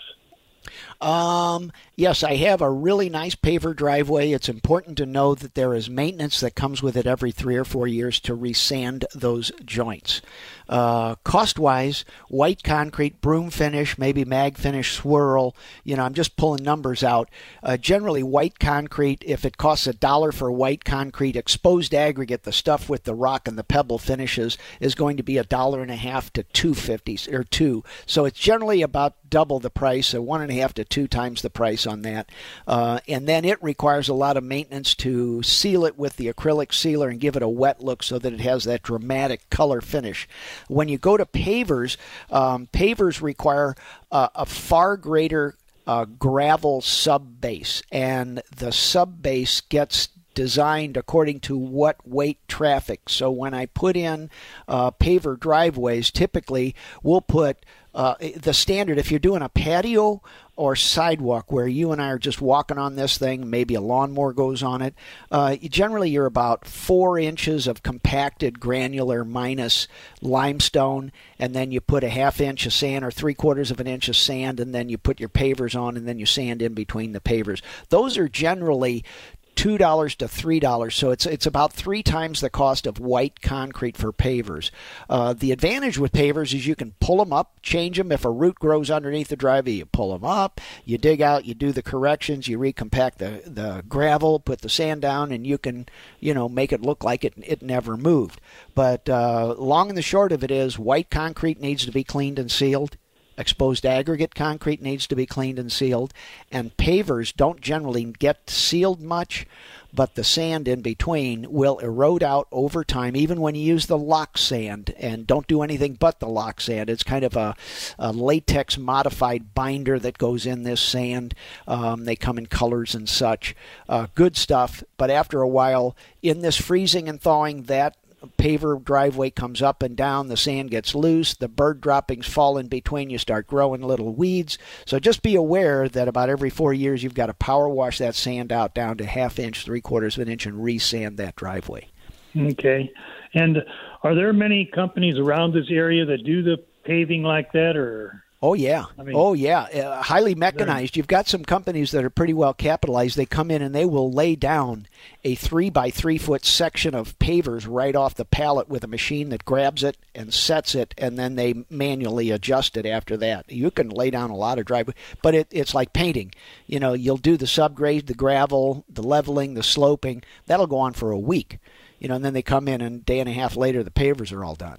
Um, yes, I have a really nice paver driveway. It's important to know that there is maintenance that comes with it every three or four years to resand those joints. Uh, cost-wise, white concrete, broom finish, maybe mag finish, swirl. You know, I'm just pulling numbers out. Uh, generally, white concrete, if it costs a dollar for white concrete, exposed aggregate, the stuff with the rock and the pebble finishes, is going to be a dollar and a half to two fifty or two. So it's generally about double the price, so one and a half to two times the price on that. Uh, and then it requires a lot of maintenance to seal it with the acrylic sealer and give it a wet look so that it has that dramatic color finish. When you go to pavers, um, pavers require uh, a far greater uh, gravel sub-base, and the sub-base gets designed according to what weight traffic. So when I put in uh, paver driveways, typically we'll put uh, the standard, if you're doing a patio or sidewalk where you and I are just walking on this thing, maybe a lawnmower goes on it, uh, generally you're about four inches of compacted granular minus limestone, and then you put a half inch of sand or three quarters of an inch of sand, and then you put your pavers on, and then you sand in between the pavers. Those are generally two dollars to three dollars, so it's it's about three times the cost of white concrete for pavers. Uh, the advantage with pavers is you can pull them up, change them. If a root grows underneath the driveway, you pull them up, you dig out, you do the corrections, you recompact the, the gravel, put the sand down, and you can, you know, make it look like it it never moved. But uh, long and the short of it is white concrete needs to be cleaned and sealed. Exposed aggregate concrete needs to be cleaned and sealed, and pavers don't generally get sealed much, but the sand in between will erode out over time, even when you use the lock sand, and don't do anything but the lock sand. It's kind of a, a latex modified binder that goes in this sand. Um, they come in colors and such. Uh, good stuff, but after a while, in this freezing and thawing, that paver driveway comes up and down, the sand gets loose, the bird droppings fall in between, you start growing little weeds. So just be aware that about every four years you've got to power wash that sand out down to half inch, three quarters of an inch, and re-sand that driveway. Okay. And are there many companies around this area that do the paving like that, or? Oh, yeah. I mean, oh, yeah. Uh, highly mechanized. You've got some companies that are pretty well capitalized. They come in and they will lay down a three by three foot section of pavers right off the pallet with a machine that grabs it and sets it, and then they manually adjust it after that. You can lay down a lot of driveway, but it, it's like painting. You know, you'll do the subgrade, the gravel, the leveling, the sloping. That'll go on for a week. You know, and then they come in, and a day and a half later, the pavers are all done.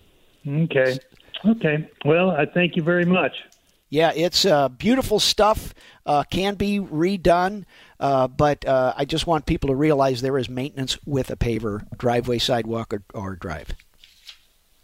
Okay. Okay. Well, I thank you very much. Yeah, it's uh, beautiful stuff, uh, can be redone, uh, but uh, I just want people to realize there is maintenance with a paver, driveway, sidewalk, or, or drive.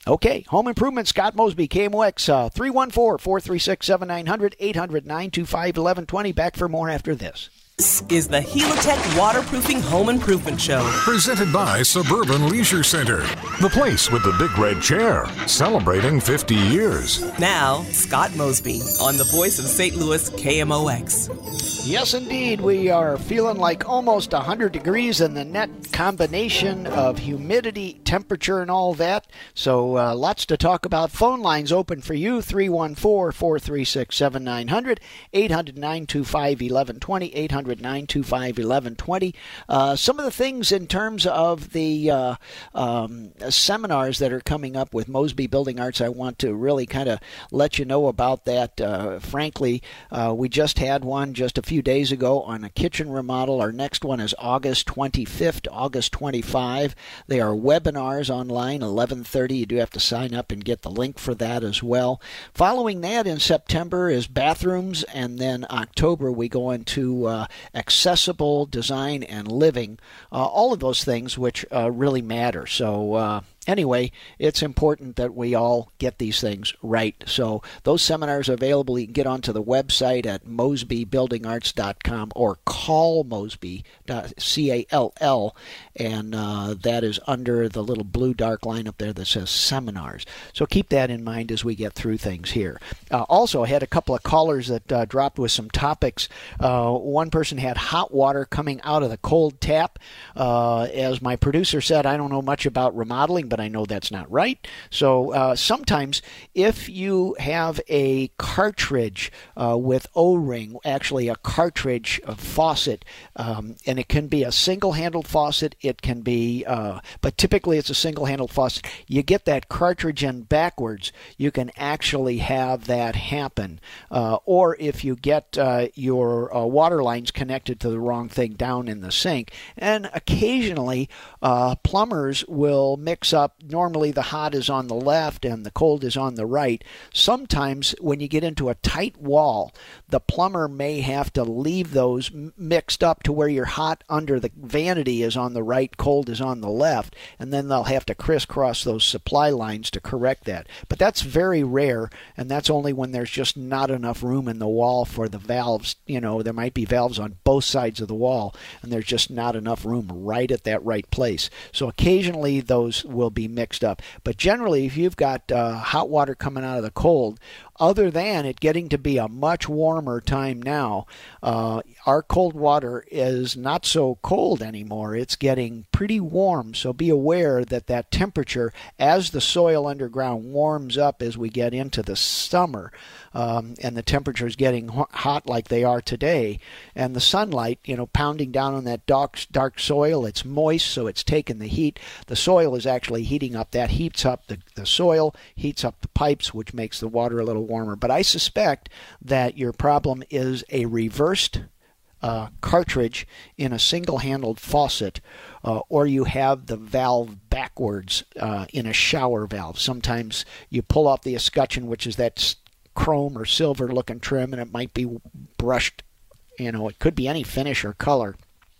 Okay, Home Improvement, Scott Mosby, K M O X, uh, three one four, four three six, seven nine zero zero, eight hundred, nine two five, eleven twenty. Back for more after this. This is the Helitech Waterproofing Home Improvement Show. Presented by Suburban Leisure Center. The place with the big red chair, celebrating fifty years. Now, Scott Mosby on the voice of Saint Louis, K M O X. Yes, indeed. We are feeling like almost one hundred degrees, and the net combination of humidity, temperature, and all that. So uh, lots to talk about. Phone lines open for you, three one four, four three six, seven nine zero zero, eight hundred, nine two five, eleven twenty, eight hundred, nine two five, eleven twenty. Uh, some of the things in terms of the uh, um, seminars that are coming up with Mosby Building Arts, I want to really kind of let you know about that. Uh, frankly, uh, we just had one just a few days ago on a kitchen remodel. Our next one is August twenty-fifth, August twenty-fifth. They are webinars online, eleven thirty. You do have to sign up and get the link for that as well. Following that in September is bathrooms, and then October we go into uh, accessible design and living, uh, all of those things which uh, really matter. So uh, anyway, it's important that we all get these things right. So those seminars are available. You can get onto the website at mosby building arts dot com or call Mosby, C A L L, and uh, that is under the little blue dark line up there that says seminars. So keep that in mind as we get through things here. Uh, also, I had a couple of callers that uh, dropped with some topics. Uh, one person had hot water coming out of the cold tap. Uh, as my producer said, I don't know much about remodeling, but I know that's not right. So uh, sometimes if you have a cartridge uh, with O-ring, actually a cartridge of faucet, um, and it can be a single-handled faucet, it can be, uh, but typically it's a single-handled faucet, you get that cartridge in backwards, you can actually have that happen. Uh, or if you get uh, your uh, water lines connected to the wrong thing down in the sink, and occasionally uh, plumbers will mix up. Normally the hot is on the left and the cold is on the right. Sometimes when you get into a tight wall, the plumber may have to leave those mixed up to where your hot under the vanity is on the right, cold is on the left, and then they'll have to crisscross those supply lines to correct that. But that's very rare, and that's only when there's just not enough room in the wall for the valves. You know, there might be valves on both sides of the wall, and there's just not enough room right at that right place. So occasionally those will be mixed up. But generally, if you've got uh, hot water coming out of the cold, other than it getting to be a much warmer time now, uh, our cold water is not so cold anymore. It's getting pretty warm, so be aware that that temperature, as the soil underground warms up as we get into the summer, um, and the temperature is getting hot like they are today, and the sunlight, you know, pounding down on that dark, dark soil, it's moist, so it's taking the heat. The soil is actually heating up. That heats up the, the soil, heats up the pipes, which makes the water a little warmer. But I suspect that your problem is a reversed uh, cartridge in a single-handled faucet, uh, or you have the valve backwards uh, in a shower valve. Sometimes you pull off the escutcheon, which is that chrome or silver-looking trim, and it might be brushed. You know, it could be any finish or color.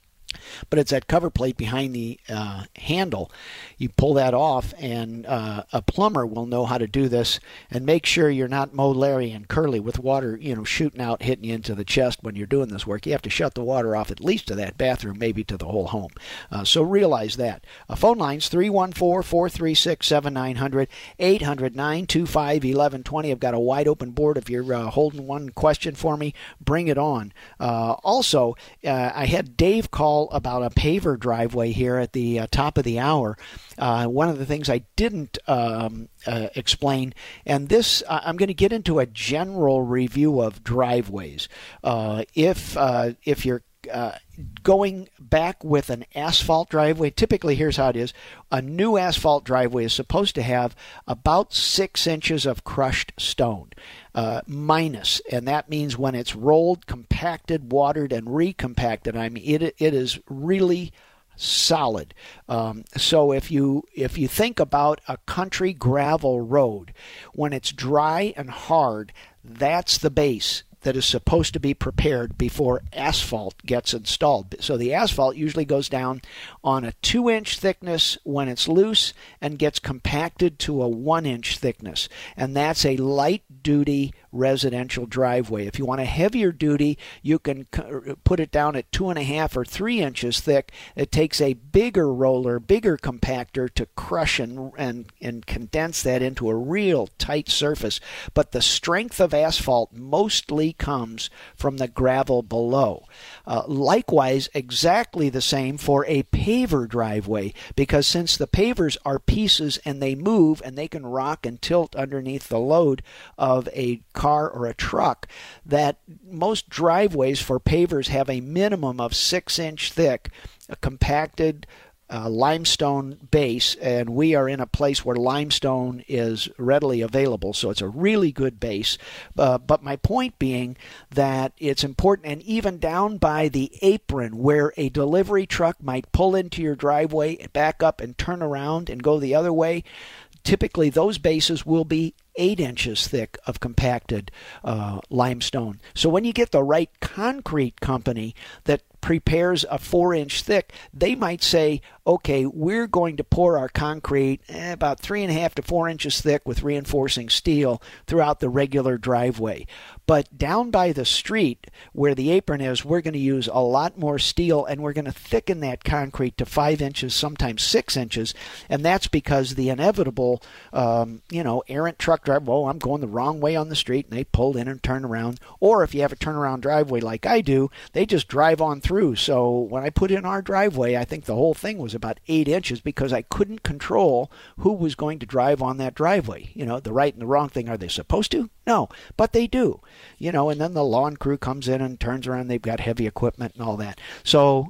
But it's that cover plate behind the uh, handle. You pull that off, and uh, a plumber will know how to do this. And make sure you're not Mo, Larry, and Curly with water, you know, shooting out, hitting you into the chest when you're doing this work. You have to shut the water off at least to that bathroom, maybe to the whole home. Uh, so realize that. Uh, phone lines three one four, four three six, seven nine zero zero, eight hundred, nine two five, eleven twenty. I've got a wide open board. If you're uh, holding one question for me, bring it on. Uh, also, uh, I had Dave call about a paver driveway here at the uh, top of the hour. Uh, one of the things I didn't um, uh, explain, and this uh, I'm going to get into a general review of driveways. Uh, if uh, if you're uh, going back with an asphalt driveway, typically here's how it is. A new asphalt driveway is supposed to have about six inches of crushed stone. Uh, minus, and that means when it's rolled, compacted, watered, and recompacted, I mean, it it is really solid. Um, so if you if you think about a country gravel road, when it's dry and hard, that's the base. that is supposed to be prepared before asphalt gets installed. So the asphalt usually goes down on a two-inch thickness when it's loose and gets compacted to a one-inch thickness. And that's a light-duty residential driveway. If you want a heavier duty, you can put it down at two and a half or three inches thick. It takes a bigger roller, bigger compactor to crush and, and, and condense that into a real tight surface. But the strength of asphalt mostly comes from the gravel below. Uh, likewise, exactly the same for a paver driveway, because since the pavers are pieces and they move and they can rock and tilt underneath the load of a car or a truck, that most driveways for pavers have a minimum of six inch thick, a compacted uh, limestone base, and we are in a place where limestone is readily available, so it's a really good base. Uh, but my point being that it's important, and even down by the apron where a delivery truck might pull into your driveway, back up and turn around and go the other way, typically those bases will be eight inches thick of compacted uh, limestone. So when you get the right concrete company that prepares a four inch thick, they might say, okay, we're going to pour our concrete eh, about three and a half to four inches thick with reinforcing steel throughout the regular driveway. But down by the street where the apron is, we're going to use a lot more steel, and we're going to thicken that concrete to five inches, sometimes six inches. And that's because the inevitable, um, you know, errant truck driver, well, I'm going the wrong way on the street, and they pull in and turn around. Or if you have a turnaround driveway like I do, they just drive on through. So when I put in our driveway, I think the whole thing was about eight inches because I couldn't control who was going to drive on that driveway. You know, the right and the wrong thing. Are they supposed to? No, but they do. You know, and then the lawn crew comes in and turns around. They've got heavy equipment and all that. So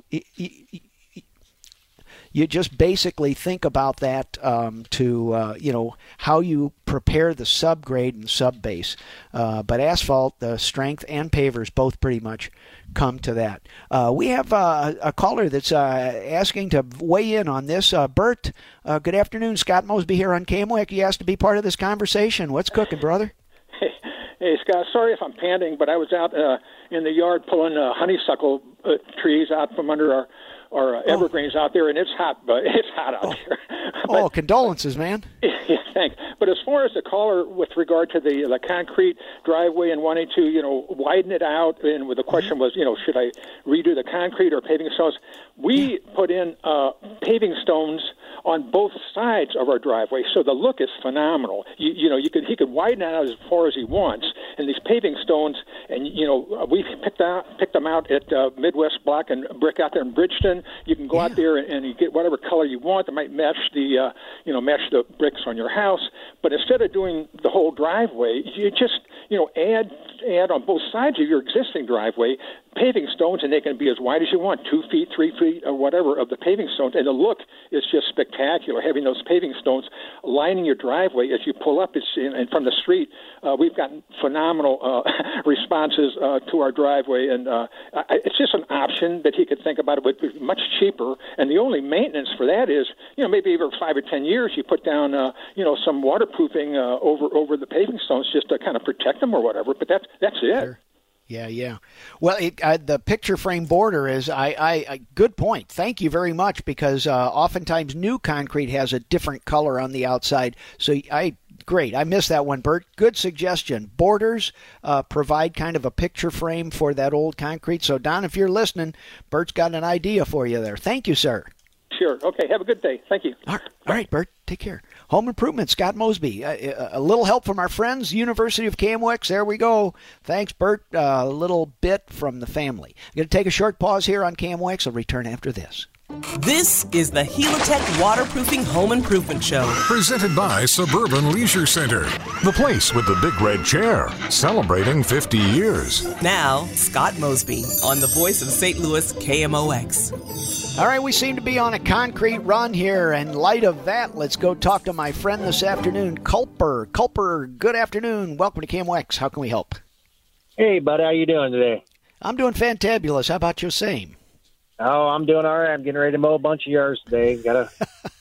you just basically think about that um, to, uh, you know, how you prepare the subgrade and subbase. Uh, but asphalt, the strength, and pavers both pretty much come to that. Uh, we have uh, a caller that's uh, asking to weigh in on this. Uh, Bert, uh, good afternoon. Scott Mosby here on K M O X. You asked to be part of this conversation. What's cooking, brother? Hey, hey Scott, sorry if I'm panting, but I was out uh, in the yard pulling uh, honeysuckle uh, trees out from under our or uh, evergreens oh. out there, and it's hot, but it's hot out oh. there. but, oh, condolences, man. Yeah, thanks. But as far as the caller with regard to the the concrete driveway and wanting to, you know, widen it out, and the question was, you know, should I redo the concrete or paving stones? We put in uh, paving stones on both sides of our driveway, so the look is phenomenal. You, you know, you could he could widen it out as far as he wants, and these paving stones, and you know, we picked out picked them out at uh, Midwest Block and Brick out there in Bridgeton. You can go yeah. out there and, and you get whatever color you want that might match the, uh, you know, match the bricks on your house. But instead of doing the whole driveway, you just, you know, add add on both sides of your existing driveway paving stones, and they can be as wide as you want, two feet, three feet, or whatever of the paving stones. And the look is just spectacular, having those paving stones lining your driveway as you pull up. It's in, and from the street, uh, we've gotten phenomenal uh, responses uh, to our driveway, and uh, it's just an option that he could think about. It would be much cheaper, and the only maintenance for that is, you know, maybe over five or ten years, you put down, uh, you know, some waterproofing uh, over over the paving stones just to kind of protect them or whatever. But that's that's it. Sure. Yeah, yeah. Well, it, uh, the picture frame border is, I, I, I, good point. Thank you very much, because uh, oftentimes new concrete has a different color on the outside. So I, great. I missed that one, Bert. Good suggestion. Borders uh, provide kind of a picture frame for that old concrete. So, Don, if you're listening, Bert's got an idea for you there. Thank you, sir. Sure. Okay. Have a good day. Thank you. All right, All right Bert. Take care. Home Improvement, Scott Mosby. A, a little help from our friends, University of K M O X. There we go. Thanks, Bert. Uh, a little bit from the family. I'm going to take a short pause here on K M O X. I'll return after this. This is the Helitech Waterproofing Home Improvement Show. Presented by Suburban Leisure Center. The place with the big red chair. Celebrating fifty years. Now, Scott Mosby on the voice of Saint Louis K M O X. All right, we seem to be on a concrete run here. In light of that, let's go talk to my friend this afternoon, Culper. Culper, good afternoon. Welcome to K M O X. How can we help? Hey, bud. How you doing today? I'm doing fantabulous. How about you, same? Oh, I'm doing all right. I'm getting ready to mow a bunch of yards today. Got to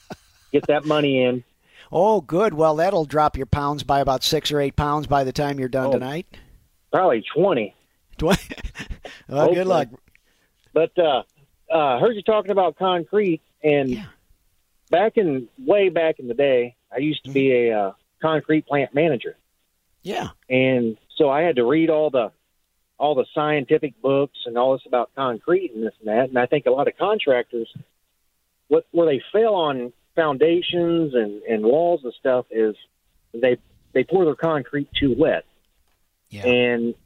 get that money in. Oh, good. Well, that'll drop your pounds by about six or eight pounds by the time you're done oh, tonight. Probably twenty. well, Hopefully. good luck. But uh, uh, heard you talking about concrete, and yeah. back in way back in the day, I used to be a uh, concrete plant manager. Yeah, and so I had to read all the all the scientific books and all this about concrete and this and that. And I think a lot of contractors, what where they fail on foundations and, and walls and stuff is they they pour their concrete too wet. Yeah. And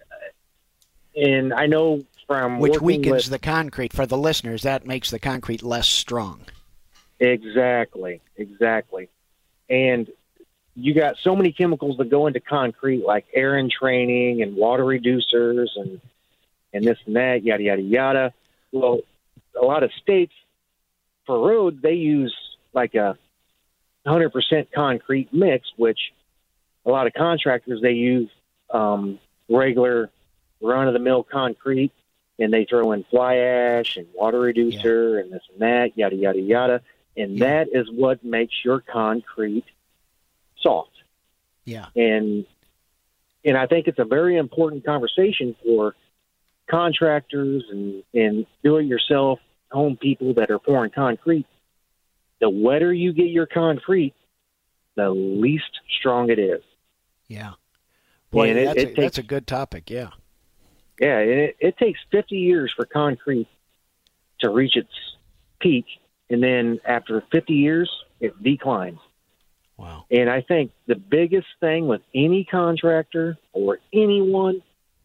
and I know from which working weakens with, the concrete for the listeners. That makes the concrete less strong. Exactly, exactly. And you got so many chemicals that go into concrete, like air entraining and water reducers and and this and that, yada, yada, yada. Well, a lot of states, for roads, they use like a one hundred percent concrete mix, which a lot of contractors, they use um, regular run-of-the-mill concrete, and they throw in fly ash and water reducer yeah. and this and that, yada, yada, yada. And yeah. that is what makes your concrete soft. Yeah. And and I think it's a very important conversation for contractors and, and do-it-yourself home people that are pouring concrete. The wetter you get your concrete, the least strong it is. Yeah. Boy, it, that's, it a, takes, that's a good topic, yeah. Yeah, it, it takes fifty years for concrete to reach its peak, and then after fifty years, it declines. Wow. And I think the biggest thing with any contractor or anyone,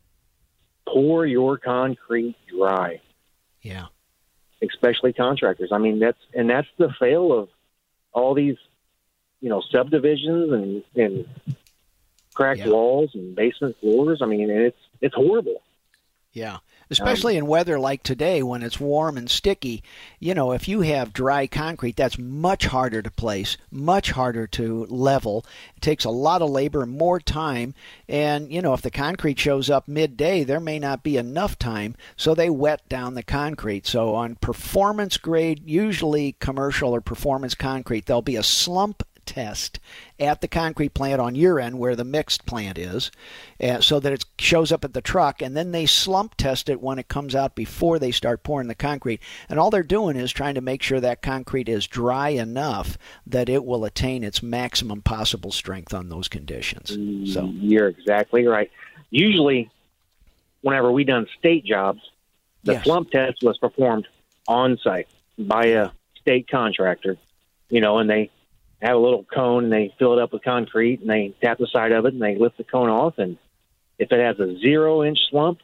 pour your concrete dry. Yeah. Especially contractors. I mean, that's, and that's the fail of all these, you know, subdivisions and, and cracked yeah. walls and basement floors. I mean, it's, it's horrible. Yeah. Especially um, in weather like today when it's warm and sticky. You know, if you have dry concrete, that's much harder to place, much harder to level. It takes a lot of labor, more time. And, you know, if the concrete shows up midday, there may not be enough time. So they wet down the concrete. So on performance grade, usually commercial or performance concrete, there'll be a slump test at the concrete plant on your end where the mixed plant is, uh, so that it shows up at the truck, and then they slump test it when it comes out before they start pouring the concrete. And all they're doing is trying to make sure that concrete is dry enough that it will attain its maximum possible strength on those conditions. So you're exactly right. Usually, whenever we done state jobs, the yes. slump test was performed on site by a state contractor, you know, and they have a little cone and they fill it up with concrete and they tap the side of it and they lift the cone off. And if it has a zero inch slump,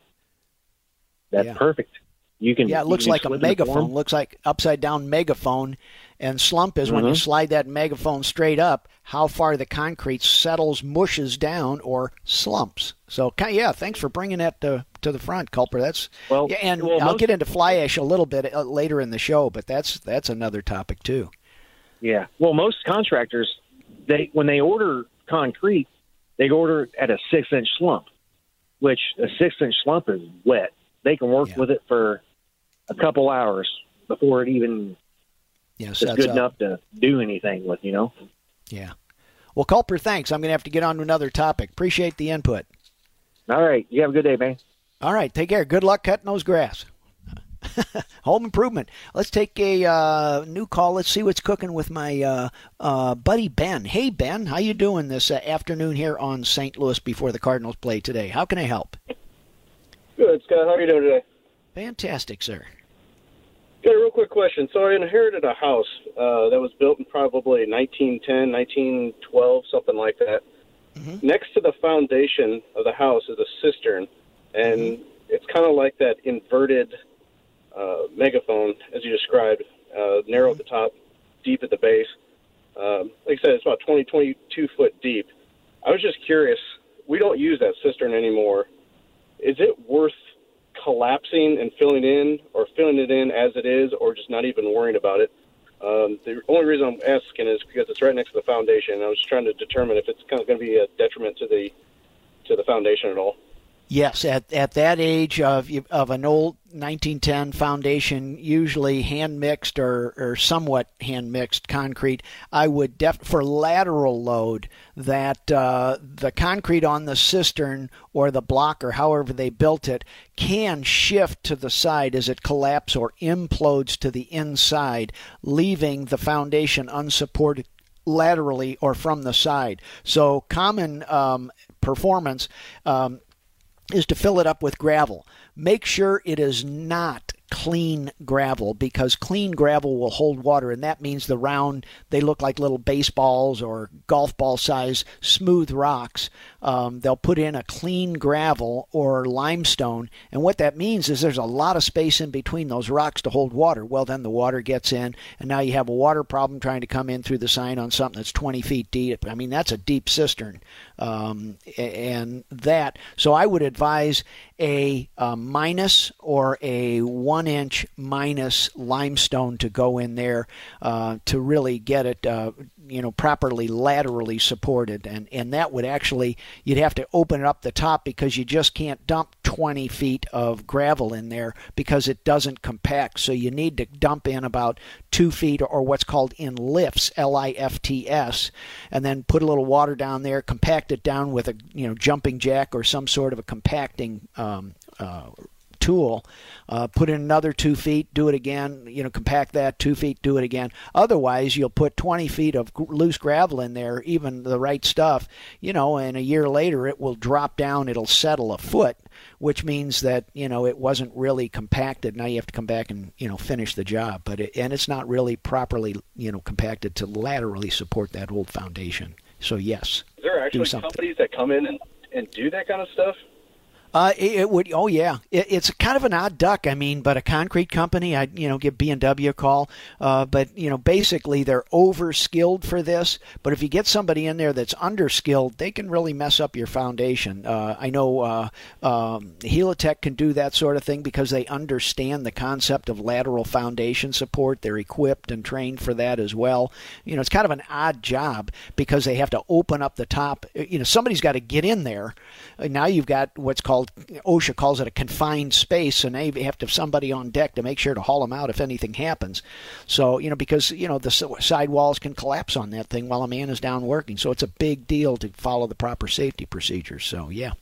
that's yeah. perfect. You can, yeah, it looks like a megaphone, looks like upside down megaphone. And slump is mm-hmm. when you slide that megaphone straight up, how far the concrete settles, mushes down, or slumps. So, yeah, thanks for bringing that to, to the front, Culper. That's well, yeah, and well, I'll most, get into fly ash a little bit later in the show, but that's that's another topic too. Yeah. Well, most contractors, they when they order concrete, they order at a six-inch slump, which a six-inch slump is wet. They can work yeah. with it for a couple hours before it even yes, is good up. enough to do anything with, you know? Yeah. Well, Culper, thanks. I'm going to have to get on to another topic. Appreciate the input. All right. You have a good day, man. All right. Take care. Good luck cutting those grass. Home improvement. Let's take a uh, new call. Let's see what's cooking with my uh, uh, buddy Ben. Hey, Ben, how you doing this uh, afternoon here on Saint Louis before the Cardinals play today? How can I help? Good, Scott. How are you doing today? Fantastic, sir. Got a real quick question. So I inherited a house uh, that was built in probably nineteen ten, nineteen twelve, something like that. Mm-hmm. Next to the foundation of the house is a cistern, and mm-hmm. it's kind of like that inverted uh, megaphone, as you described, uh, narrow mm-hmm. at the top, deep at the base. Um, like I said, it's about twenty, twenty-two foot deep. I was just curious. We don't use that cistern anymore. Is it worth collapsing and filling in, or filling it in as it is, or just not even worrying about it? Um, the only reason I'm asking is because it's right next to the foundation. I was trying to determine if it's kind of going to be a detriment to the to the foundation at all. Yes, at at that age of of an old nineteen ten foundation, usually hand-mixed or, or somewhat hand-mixed concrete, I would, def- for lateral load, that uh, the concrete on the cistern or the block or however they built it can shift to the side as it collapses or implodes to the inside, leaving the foundation unsupported laterally or from the side. So common um, performance um, is to fill it up with gravel. Make sure it is not clean gravel, because clean gravel will hold water, and that means the round, they look like little baseballs or golf ball size smooth rocks. Um, they'll put in a clean gravel or limestone, and what that means is there's a lot of space in between those rocks to hold water. Well, then the water gets in, and now you have a water problem trying to come in through the sign on something that's twenty feet deep. I mean, that's a deep cistern. Um, and that, so I would advise a, a minus or a one inch minus limestone to go in there uh, to really get it, uh, you know, properly laterally supported. And, and that would actually, you'd have to open it up the top, because you just can't dump twenty feet of gravel in there because it doesn't compact. So you need to dump in about two feet or what's called in lifts, L I F T S, and then put a little water down there, compact it down with a, you know, jumping jack or some sort of a compacting um, uh, tool. Uh, put in another two feet, do it again, you know, compact that, two feet, do it again. Otherwise, you'll put twenty feet of g- loose gravel in there, even the right stuff, you know, and a year later it will drop down, it'll settle a foot, which means that, you know, it wasn't really compacted. Now you have to come back and, you know, finish the job. But it, and it's not really properly, you know, compacted to laterally support that old foundation. So, yes. Is there actually companies that come in and, and do that kind of stuff? Uh, it, it would. Oh yeah, it, it's kind of an odd duck. I mean, but a concrete company, I'd you know give B and W a call. Uh, but you know, basically they're over skilled for this. But if you get somebody in there that's under skilled, they can really mess up your foundation. Uh, I know uh, um, Helitech can do that sort of thing because they understand the concept of lateral foundation support. They're equipped and trained for that as well. You know, it's kind of an odd job because they have to open up the top. You know, somebody's got to get in there. Now you've got what's called, OSHA calls it a confined space, and they have to have somebody on deck to make sure to haul them out if anything happens. So, you know, because, you know, the side walls can collapse on that thing while a man is down working. So it's a big deal to follow the proper safety procedures. So, yeah.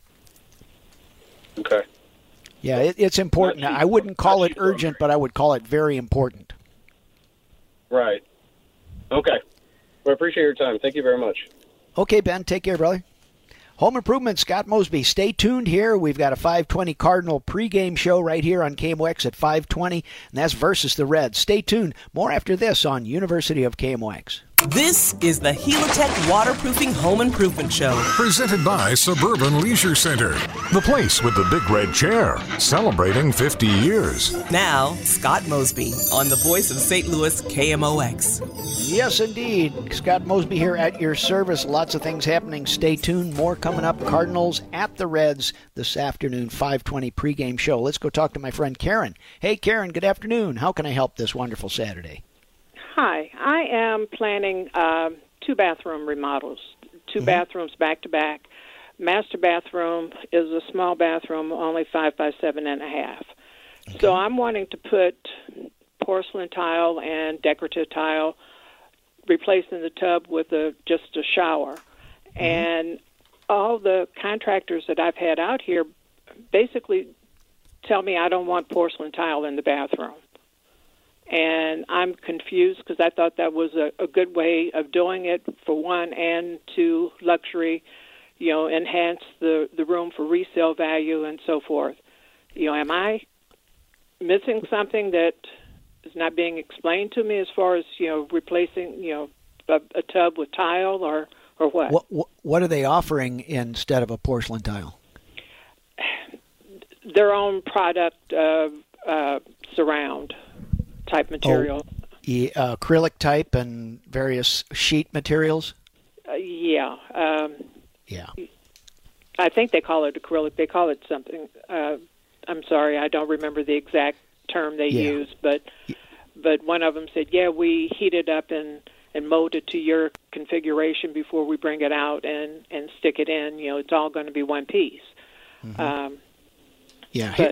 Okay. Yeah, it, it's important. I wouldn't call it urgent, but I would call it very important. Right. Okay. Well, I appreciate your time. Thank you very much. Okay, Ben. Take care, brother. Home Improvement, Scott Mosby. Stay tuned here. We've got a five twenty Cardinal pregame show right here on K M O X at five twenty, and that's versus the Reds. Stay tuned. More after this on University of K M O X. This is the Helitech Waterproofing Home Improvement Show. Presented by Suburban Leisure Center. The place with the big red chair. Celebrating fifty years. Now, Scott Mosby on the voice of Saint Louis K M O X. Yes, indeed. Scott Mosby here at your service. Lots of things happening. Stay tuned. More coming up. Cardinals at the Reds this afternoon, five twenty pregame show. Let's go talk to my friend Karen. Hey, Karen, good afternoon. How can I help this wonderful Saturday? Hi, I am planning uh, two bathroom remodels, two mm-hmm. bathrooms back to back. Master bathroom is a small bathroom, only five by seven and a half. Okay. So I'm wanting to put porcelain tile and decorative tile, replacing the tub with a just a shower. Mm-hmm. And all the contractors that I've had out here basically tell me I don't want porcelain tile in the bathroom. And I'm confused because I thought that was a, a good way of doing it, for one, and to luxury, you know, enhance the, the room for resale value and so forth. You know, am I missing something that is not being explained to me as far as, you know, replacing, you know, a, a tub with tile or, or what? what? What are they offering instead of a porcelain tile? Their own product uh, uh, surround type material. Oh, yeah, uh, acrylic type and various sheet materials? Uh, yeah. Um, yeah. I think they call it acrylic. They call it something. Uh, I'm sorry, I don't remember the exact term they yeah. use, but but one of them said, yeah, we heat it up and, and mold it to your configuration before we bring it out and, and stick it in. You know, it's all going to be one piece. Mm-hmm. Um, yeah, but, here's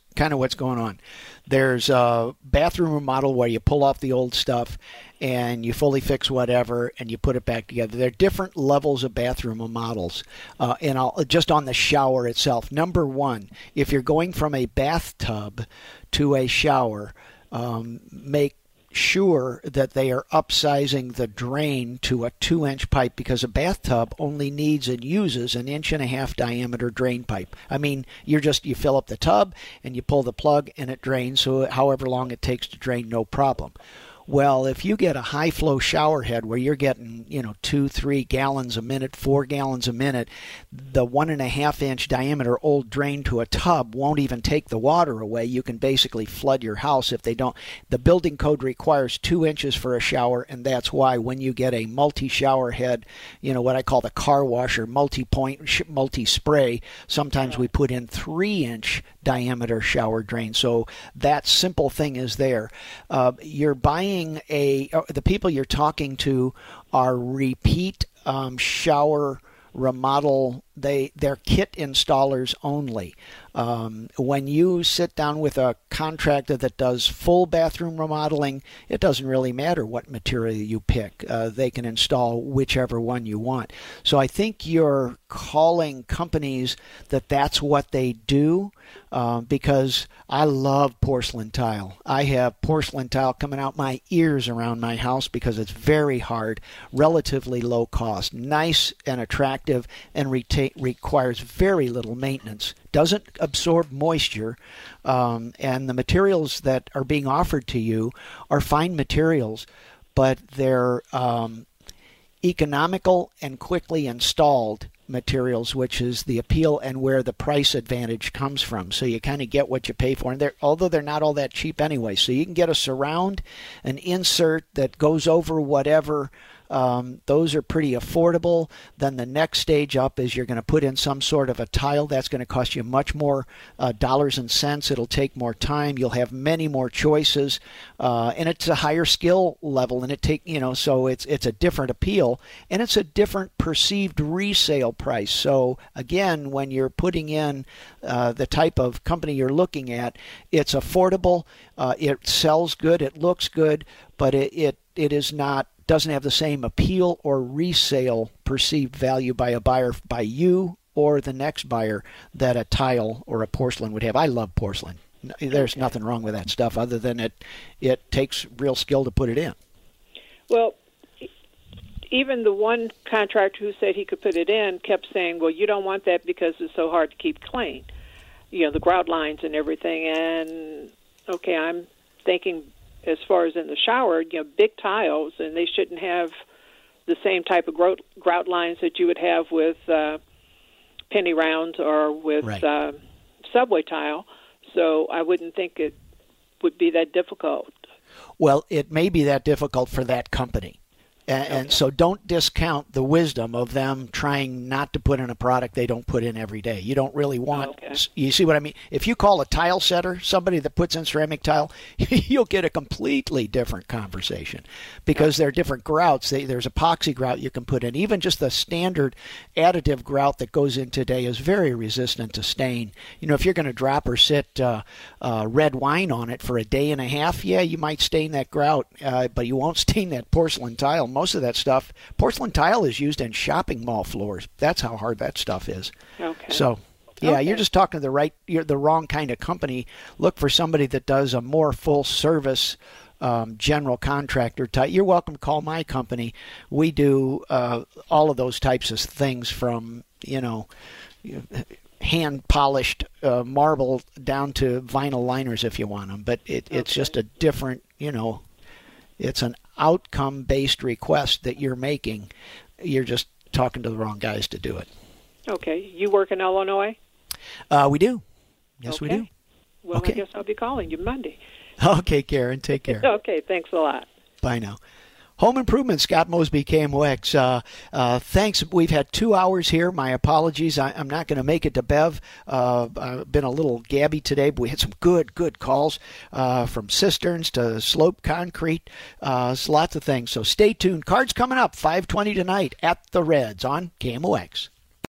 kind of what's going on. There's a bathroom remodel where you pull off the old stuff and you fully fix whatever and you put it back together. There are different levels of bathroom remodels, uh, and I'll, just on the shower itself. Number one, if you're going from a bathtub to a shower, um, make sure that they are upsizing the drain to a two-inch pipe, because a bathtub only needs and uses an inch and a half diameter drain pipe. I mean, you're just you fill up the tub and you pull the plug and it drains, so however long it takes to drain, no problem. Well, if you get a high-flow shower head where you're getting, you know, two, three gallons a minute, four gallons a minute, the one and a half inch diameter old drain to a tub won't even take the water away. You can basically flood your house if they don't. The building code requires two inches for a shower, and that's why when you get a multi-shower head, you know, what I call the car washer, multi-point, multi-spray, sometimes we put in three-inch diameter shower drain. So that simple thing is there. Uh, you're buying a the people you're talking to are repeat um, shower remodel. They they're kit installers only. Um, when you sit down with a contractor that does full bathroom remodeling, it doesn't really matter what material you pick. Uh, they can install whichever one you want. So I think you're calling companies that that's what they do, uh, because I love porcelain tile. I have porcelain tile coming out my ears around my house because it's very hard, relatively low cost, nice and attractive, and reta- requires very little maintenance. Doesn't absorb moisture, um, and the materials that are being offered to you are fine materials, but they're um, economical and quickly installed materials, which is the appeal and where the price advantage comes from. So you kind of get what you pay for, and they're, although they're not all that cheap anyway. So you can get a surround, an insert that goes over whatever. Um, those are pretty affordable. Then the next stage up is you're going to put in some sort of a tile. That's going to cost you much more uh, dollars and cents. It'll take more time. You'll have many more choices, uh, and it's a higher skill level. And it take you know, so it's it's a different appeal, and it's a different perceived resale price. So again, when you're putting in uh, the type of company you're looking at, it's affordable. Uh, it sells good. It looks good, but it it, it is not. Doesn't have the same appeal or resale perceived value by a buyer, by you or the next buyer, that a tile or a porcelain would have. I love porcelain. There's okay. nothing wrong with that stuff other than it it takes real skill to put it in. Well, even the one contractor who said he could put it in kept saying, well, you don't want that because it's so hard to keep clean, you know, the grout lines and everything. And, okay, I'm thinking, as far as in the shower, you know, big tiles, and they shouldn't have the same type of grout, grout lines that you would have with uh, penny rounds or with right. uh, subway tile. So I wouldn't think it would be that difficult. Well, it may be that difficult for that company. And, okay. and so don't discount the wisdom of them trying not to put in a product they don't put in every day. You don't really want, okay. you see what I mean? If you call a tile setter somebody that puts in ceramic tile, you'll get a completely different conversation because there are different grouts. They, there's epoxy grout you can put in. Even just the standard additive grout that goes in today is very resistant to stain. You know, if you're going to drop or sit uh, uh, red wine on it for a day and a half, yeah, you might stain that grout, uh, but you won't stain that porcelain tile. Most of that stuff, porcelain tile is used in shopping mall floors. That's how hard that stuff is. Okay. So, yeah, okay. you're just talking to the right, you're the wrong kind of company. Look for somebody that does a more full service um, general contractor type. You're welcome to call my company. We do uh, all of those types of things, from, you know, hand polished uh, marble down to vinyl liners if you want them. But it, okay. it's just a different, you know, it's an outcome-based request that you're making. You're just talking to the wrong guys to do it. Okay. You work in Illinois? Uh, we do. Yes, okay. we do. Well, okay. I guess I'll be calling you Monday. Okay, Karen. Take care. Okay. Thanks a lot. Bye now. Home Improvement, Scott Mosby, K M O X. Uh, uh, thanks. We've had two hours here. My apologies. I, I'm not going to make it to Bev. Uh, I've been a little gabby today, but we had some good, good calls uh, from cisterns to slope concrete. Uh, lots of things. So stay tuned. Cards coming up, five twenty tonight at the Reds on K M O X.